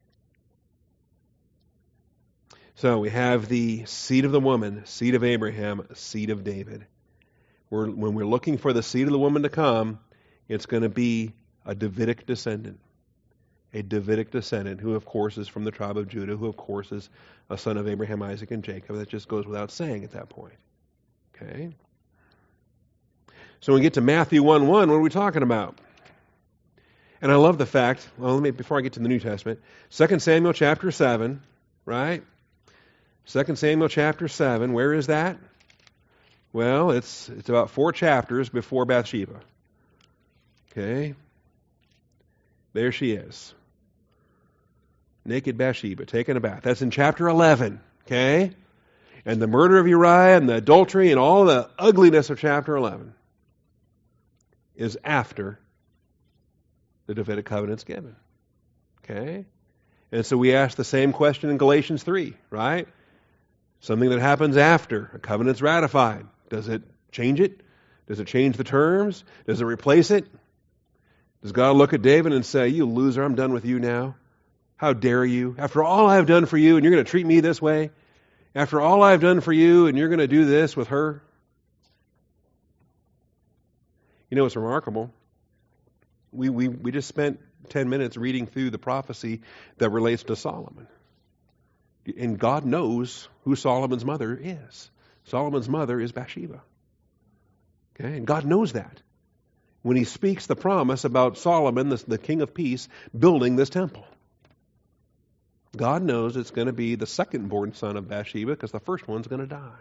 S1: So we have the seed of the woman, seed of Abraham, seed of David. We're, when we're looking for the seed of the woman to come, it's going to be a Davidic descendant. A Davidic descendant who, of course, is from the tribe of Judah, who, of course, is a son of Abraham, Isaac, and Jacob. That just goes without saying at that point. Okay? So when we get to Matthew one one, what are we talking about? And I love the fact, well, let me, before I get to the New Testament, Second Samuel chapter seven, right? Second Samuel chapter seven, where is that? Well, it's it's about four chapters before Bathsheba. Okay? There she is. Naked Bathsheba, taking a bath. That's in chapter eleven, okay? And the murder of Uriah and the adultery and all the ugliness of chapter eleven is after the Davidic covenant's given. Okay? And so we ask the same question in Galatians three, right? Something that happens after a covenant's ratified. Does it change it? Does it change the terms? Does it replace it? Does God look at David and say, you loser, I'm done with you now? How dare you? After all I've done for you, and you're going to treat me this way? After all I've done for you, and you're going to do this with her? You know, it's remarkable. We, we, we just spent ten minutes reading through the prophecy that relates to Solomon. And God knows who Solomon's mother is. Solomon's mother is Bathsheba. Okay, and God knows that when he speaks the promise about Solomon, the, the king of peace, building this temple. God knows it's going to be the second-born son of Bathsheba because the first one's going to die.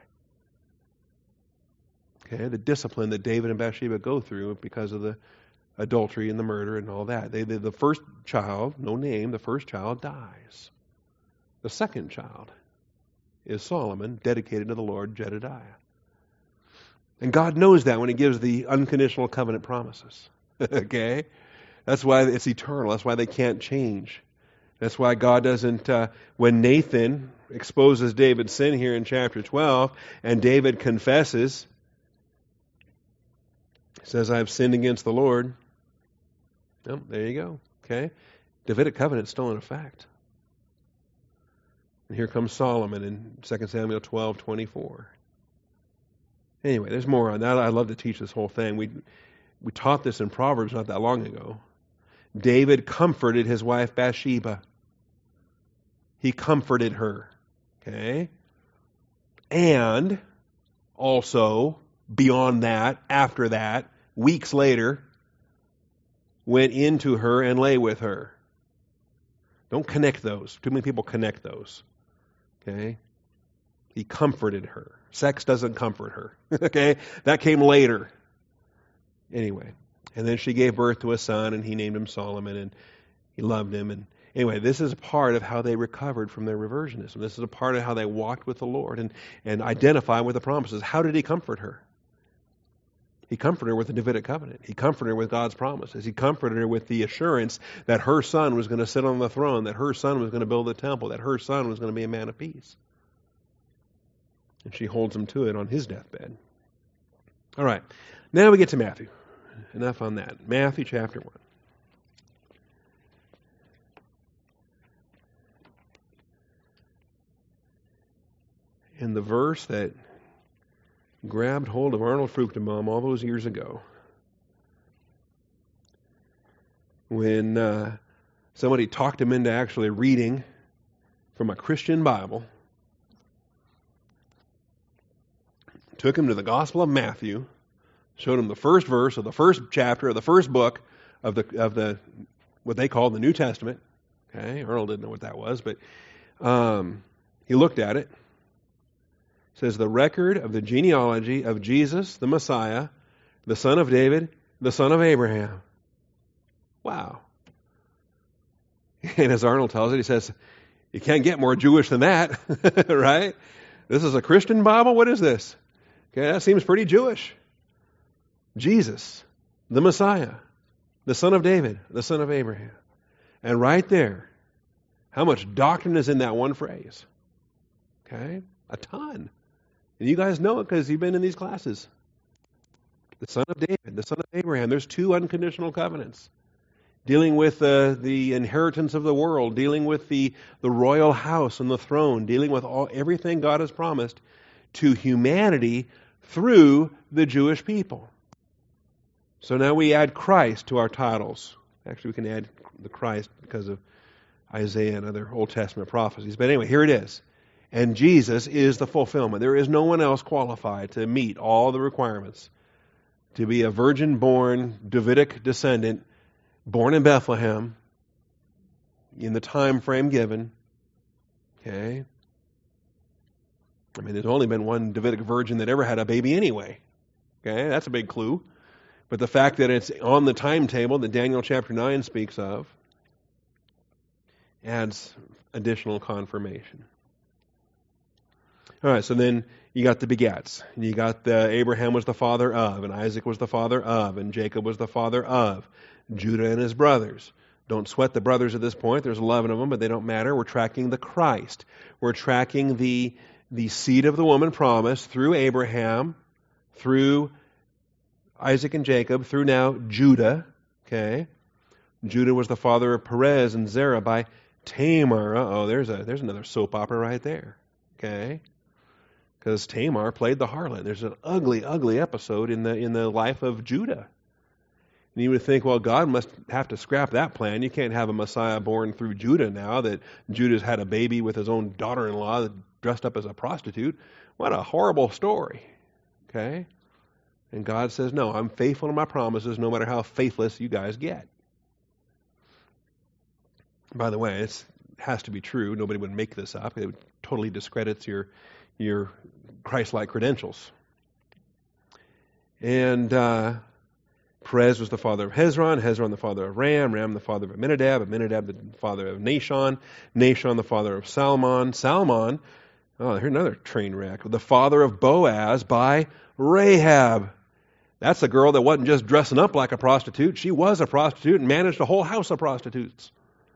S1: Okay, the discipline that David and Bathsheba go through because of the adultery and the murder and all that. They, they, the first child, no name, the first child dies. The second child is Solomon, dedicated to the Lord, Jedediah. And God knows that when he gives the unconditional covenant promises. Okay? That's why it's eternal. That's why they can't change. That's why God doesn't, uh, when Nathan exposes David's sin here in chapter twelve, and David confesses, says, I have sinned against the Lord. Well, there you go. Okay? Davidic covenant is still in effect. And here comes Solomon in Second Samuel twelve twenty-four. Anyway, there's more on that. I'd love to teach this whole thing. We we taught this in Proverbs not that long ago. David comforted his wife Bathsheba. He comforted her. Okay? And also, beyond that, after that, weeks later, went into her and lay with her. Don't connect those. Too many people connect those. Okay? He comforted her. Sex doesn't comfort her. Okay? That came later. Anyway. And then she gave birth to a son, and he named him Solomon, and he loved him. And anyway, this is a part of how they recovered from their reversionism. This is a part of how they walked with the Lord and, and identified with the promises. How did he comfort her? He comforted her with the Davidic covenant. He comforted her with God's promises. He comforted her with the assurance that her son was going to sit on the throne, that her son was going to build the temple, that her son was going to be a man of peace. And she holds him to it on his deathbed. All right. Now we get to Matthew. Enough on that. Matthew chapter one. And the verse that grabbed hold of Arnold Fruchtenbaum all those years ago, when uh, somebody talked him into actually reading from a Christian Bible, took him to the Gospel of Matthew, showed him the first verse of the first chapter of the first book of the of the what they call the New Testament. Okay, Arnold didn't know what that was, but um, he looked at it. It says the record of the genealogy of Jesus, the Messiah, the son of David, the son of Abraham. Wow. And as Arnold tells it, he says, you can't get more Jewish than that, right? This is a Christian Bible? What is this? Okay, that seems pretty Jewish. Jesus, the Messiah, the son of David, the son of Abraham. And right there, how much doctrine is in that one phrase? Okay, a ton. And you guys know it because you've been in these classes. The son of David, the son of Abraham. There's two unconditional covenants. Dealing with uh, the inheritance of the world, dealing with the, the royal house and the throne, dealing with all everything God has promised to humanity through the Jewish people. So now we add Christ to our titles. Actually, we can add the Christ because of Isaiah and other Old Testament prophecies. But anyway, here it is. And Jesus is the fulfillment. There is no one else qualified to meet all the requirements. To be a virgin-born, Davidic descendant, born in Bethlehem, in the time frame given. Okay? I mean, there's only been one Davidic virgin that ever had a baby anyway. Okay? That's a big clue. But the fact that it's on the timetable that Daniel chapter nine speaks of adds additional confirmation. All right, so then you got the begats. You got the Abraham was the father of, and Isaac was the father of, and Jacob was the father of, Judah and his brothers. Don't sweat the brothers at this point. There's eleven of them, but they don't matter. We're tracking the Christ. We're tracking the, the seed of the woman promised through Abraham, through Isaac and Jacob, through now Judah. Okay, Judah was the father of Perez and Zerah by Tamar. Oh, there's a there's another soap opera right there. Okay, because Tamar played the harlot. There's an ugly, ugly episode in the in the life of Judah. And you would think, well, God must have to scrap that plan. You can't have a Messiah born through Judah now that Judah's had a baby with his own daughter-in-law dressed up as a prostitute. What a horrible story. Okay? And God says, no, I'm faithful to my promises no matter how faithless you guys get. By the way, it has to be true. Nobody would make this up. It totally discredits your, your Christ-like credentials. And uh, Perez was the father of Hezron, Hezron the father of Ram, Ram the father of Amminadab, Amminadab the father of Nahshon, Nahshon the father of Salmon, Salmon, oh, here's another train wreck, the father of Boaz by Rahab. That's a girl that wasn't just dressing up like a prostitute. She was a prostitute and managed a whole house of prostitutes.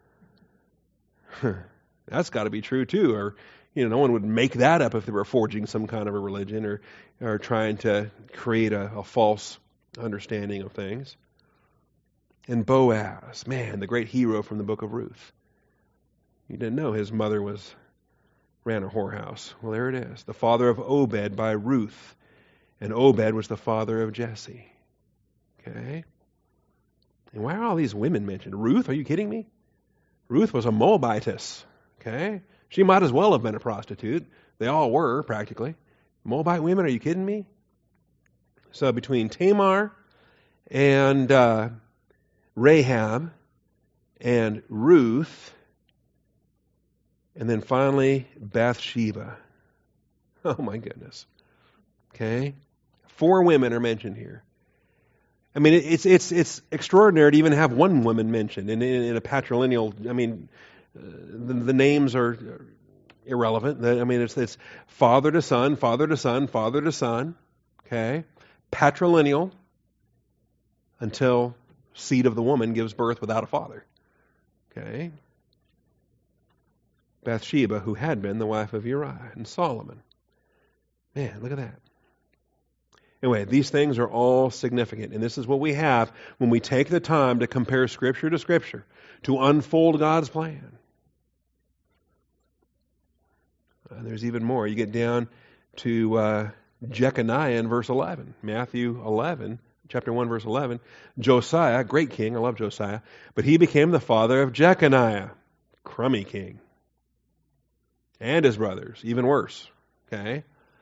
S1: That's got to be true too. Or, you know, no one would make that up if they were forging some kind of a religion or, or trying to create a, a false understanding of things. And Boaz, man, the great hero from the book of Ruth. You didn't know his mother was ran a whorehouse. Well, there it is. The father of Obed by Ruth. And Obed was the father of Jesse. Okay? And why are all these women mentioned? Ruth, are you kidding me? Ruth was a Moabitess. Okay? She might as well have been a prostitute. They all were, practically. Moabite women, are you kidding me? So between Tamar and uh, Rahab and Ruth, and then finally Bathsheba. Oh my goodness. Okay? Four women are mentioned here. I mean, it's it's it's extraordinary to even have one woman mentioned in, in, in a patrilineal. I mean, uh, the, the names are irrelevant. I mean, it's it's father to son, father to son, father to son. Okay, patrilineal until seed of the woman gives birth without a father. Okay, Bathsheba, who had been the wife of Uriah, and Solomon. Man, look at that. Anyway, these things are all significant, and this is what we have when we take the time to compare Scripture to Scripture, to unfold God's plan. Uh, there's even more. You get down to uh, Jeconiah in verse eleven, Matthew eleven, chapter one, verse eleven. Josiah, great king, I love Josiah, but he became the father of Jeconiah, crummy king, and his brothers, even worse. Okay.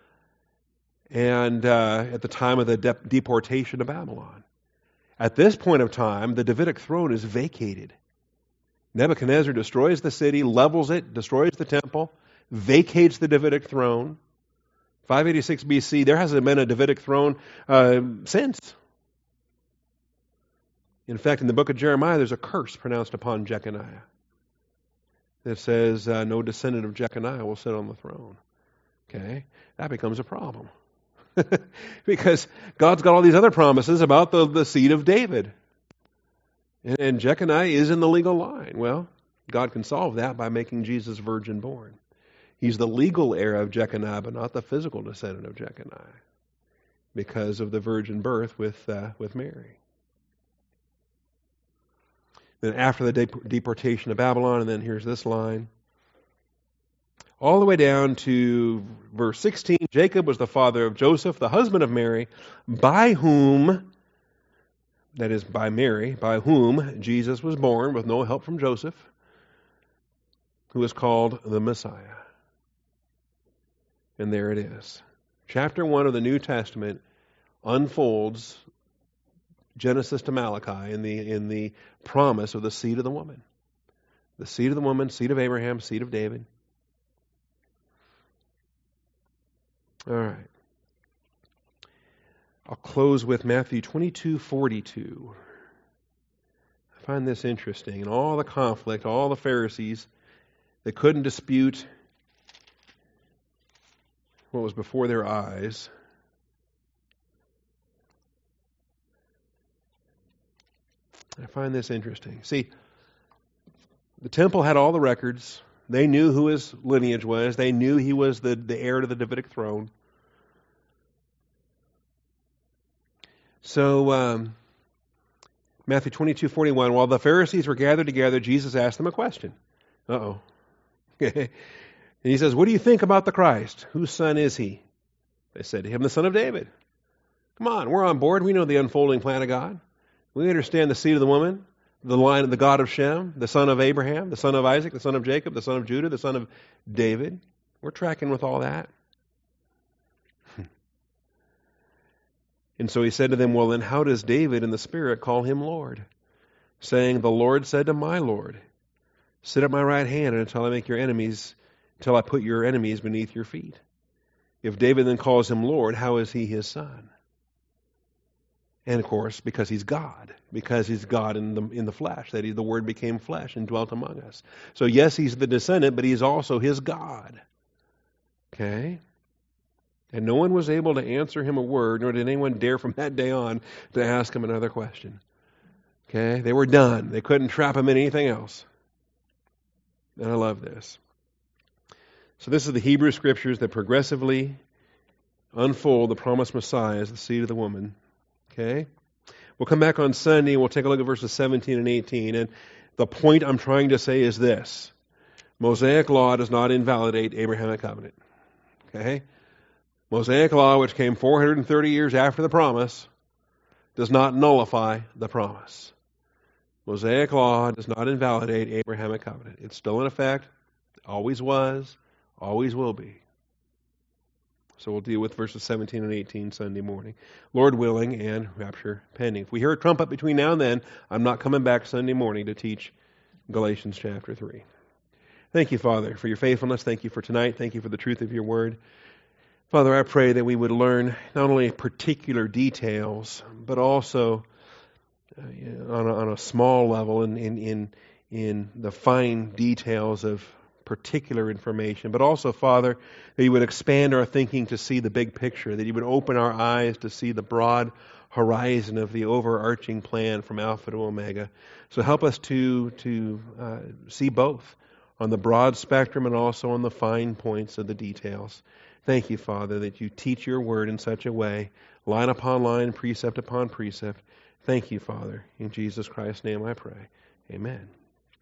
S1: And uh, at the time of the de- deportation to Babylon. At this point of time, the Davidic throne is vacated. Nebuchadnezzar destroys the city, levels it, destroys the temple, vacates the Davidic throne. five eighty-six B C, there hasn't been a Davidic throne uh, since. In fact, in the book of Jeremiah, there's a curse pronounced upon Jeconiah that says uh, no descendant of Jeconiah will sit on the throne. Okay, that becomes a problem. Because God's got all these other promises about the, the seed of David. And, and Jeconiah is in the legal line. Well, God can solve that by making Jesus virgin born. He's the legal heir of Jeconiah, but not the physical descendant of Jeconiah, because of the virgin birth with, uh, with Mary. Then after the dep- deportation of Babylon, and then here's this line. All the way down to verse sixteen, Jacob was the father of Joseph, the husband of Mary, by whom, that is by Mary, by whom Jesus was born with no help from Joseph, who is called the Messiah. And there it is. Chapter one of the New Testament unfolds Genesis to Malachi in the, in the promise of the seed of the woman. The seed of the woman, seed of Abraham, seed of David. All right. I'll close with Matthew twenty-two forty-two. I find this interesting. And all the conflict, all the Pharisees, they couldn't dispute what was before their eyes. I find this interesting. See, the temple had all the records. They knew who his lineage was. They knew he was the, the heir to the Davidic throne. So, um, Matthew twenty-two forty-one, while the Pharisees were gathered together, Jesus asked them a question. Uh-oh. And he says, what do you think about the Christ? Whose son is he? They said to him, the son of David. Come on, we're on board. We know the unfolding plan of God. We understand the seed of the woman, the line of the God of Shem, the son of Abraham, the son of Isaac, the son of Jacob, the son of Judah, the son of David. We're tracking with all that. And so he said to them, well, then how does David in the Spirit call him Lord? Saying, the Lord said to my Lord, sit at my right hand until I make your enemies, until I put your enemies beneath your feet. If David then calls him Lord, how is he his son? And of course, because he's God, because he's God in the in the flesh, that he, the Word became flesh and dwelt among us. So yes, he's the descendant, but he's also his God. Okay? And no one was able to answer him a word, nor did anyone dare from that day on to ask him another question. Okay? They were done. They couldn't trap him in anything else. And I love this. So this is the Hebrew Scriptures that progressively unfold the promised Messiah as the seed of the woman. Okay? We'll come back on Sunday and we'll take a look at verses seventeen and eighteen. And the point I'm trying to say is this. Mosaic law does not invalidate Abrahamic covenant. Okay? Mosaic law, which came four hundred thirty years after the promise, does not nullify the promise. Mosaic law does not invalidate Abrahamic covenant. It's still in effect, always was, always will be. So we'll deal with verses seventeen and eighteen Sunday morning. Lord willing and rapture pending. If we hear a trumpet between now and then, I'm not coming back Sunday morning to teach Galatians chapter three. Thank you, Father, for your faithfulness. Thank you for tonight. Thank you for the truth of your word. Father, I pray that we would learn not only particular details, but also uh, on, a, on a small level in, in, in, in the fine details of particular information, but also, Father, that you would expand our thinking to see the big picture, that you would open our eyes to see the broad horizon of the overarching plan from Alpha to Omega. So help us to, to uh, see both on the broad spectrum and also on the fine points of the details. Thank you, Father, that you teach your word in such a way, line upon line, precept upon precept. Thank you, Father. In Jesus Christ's name I pray. Amen.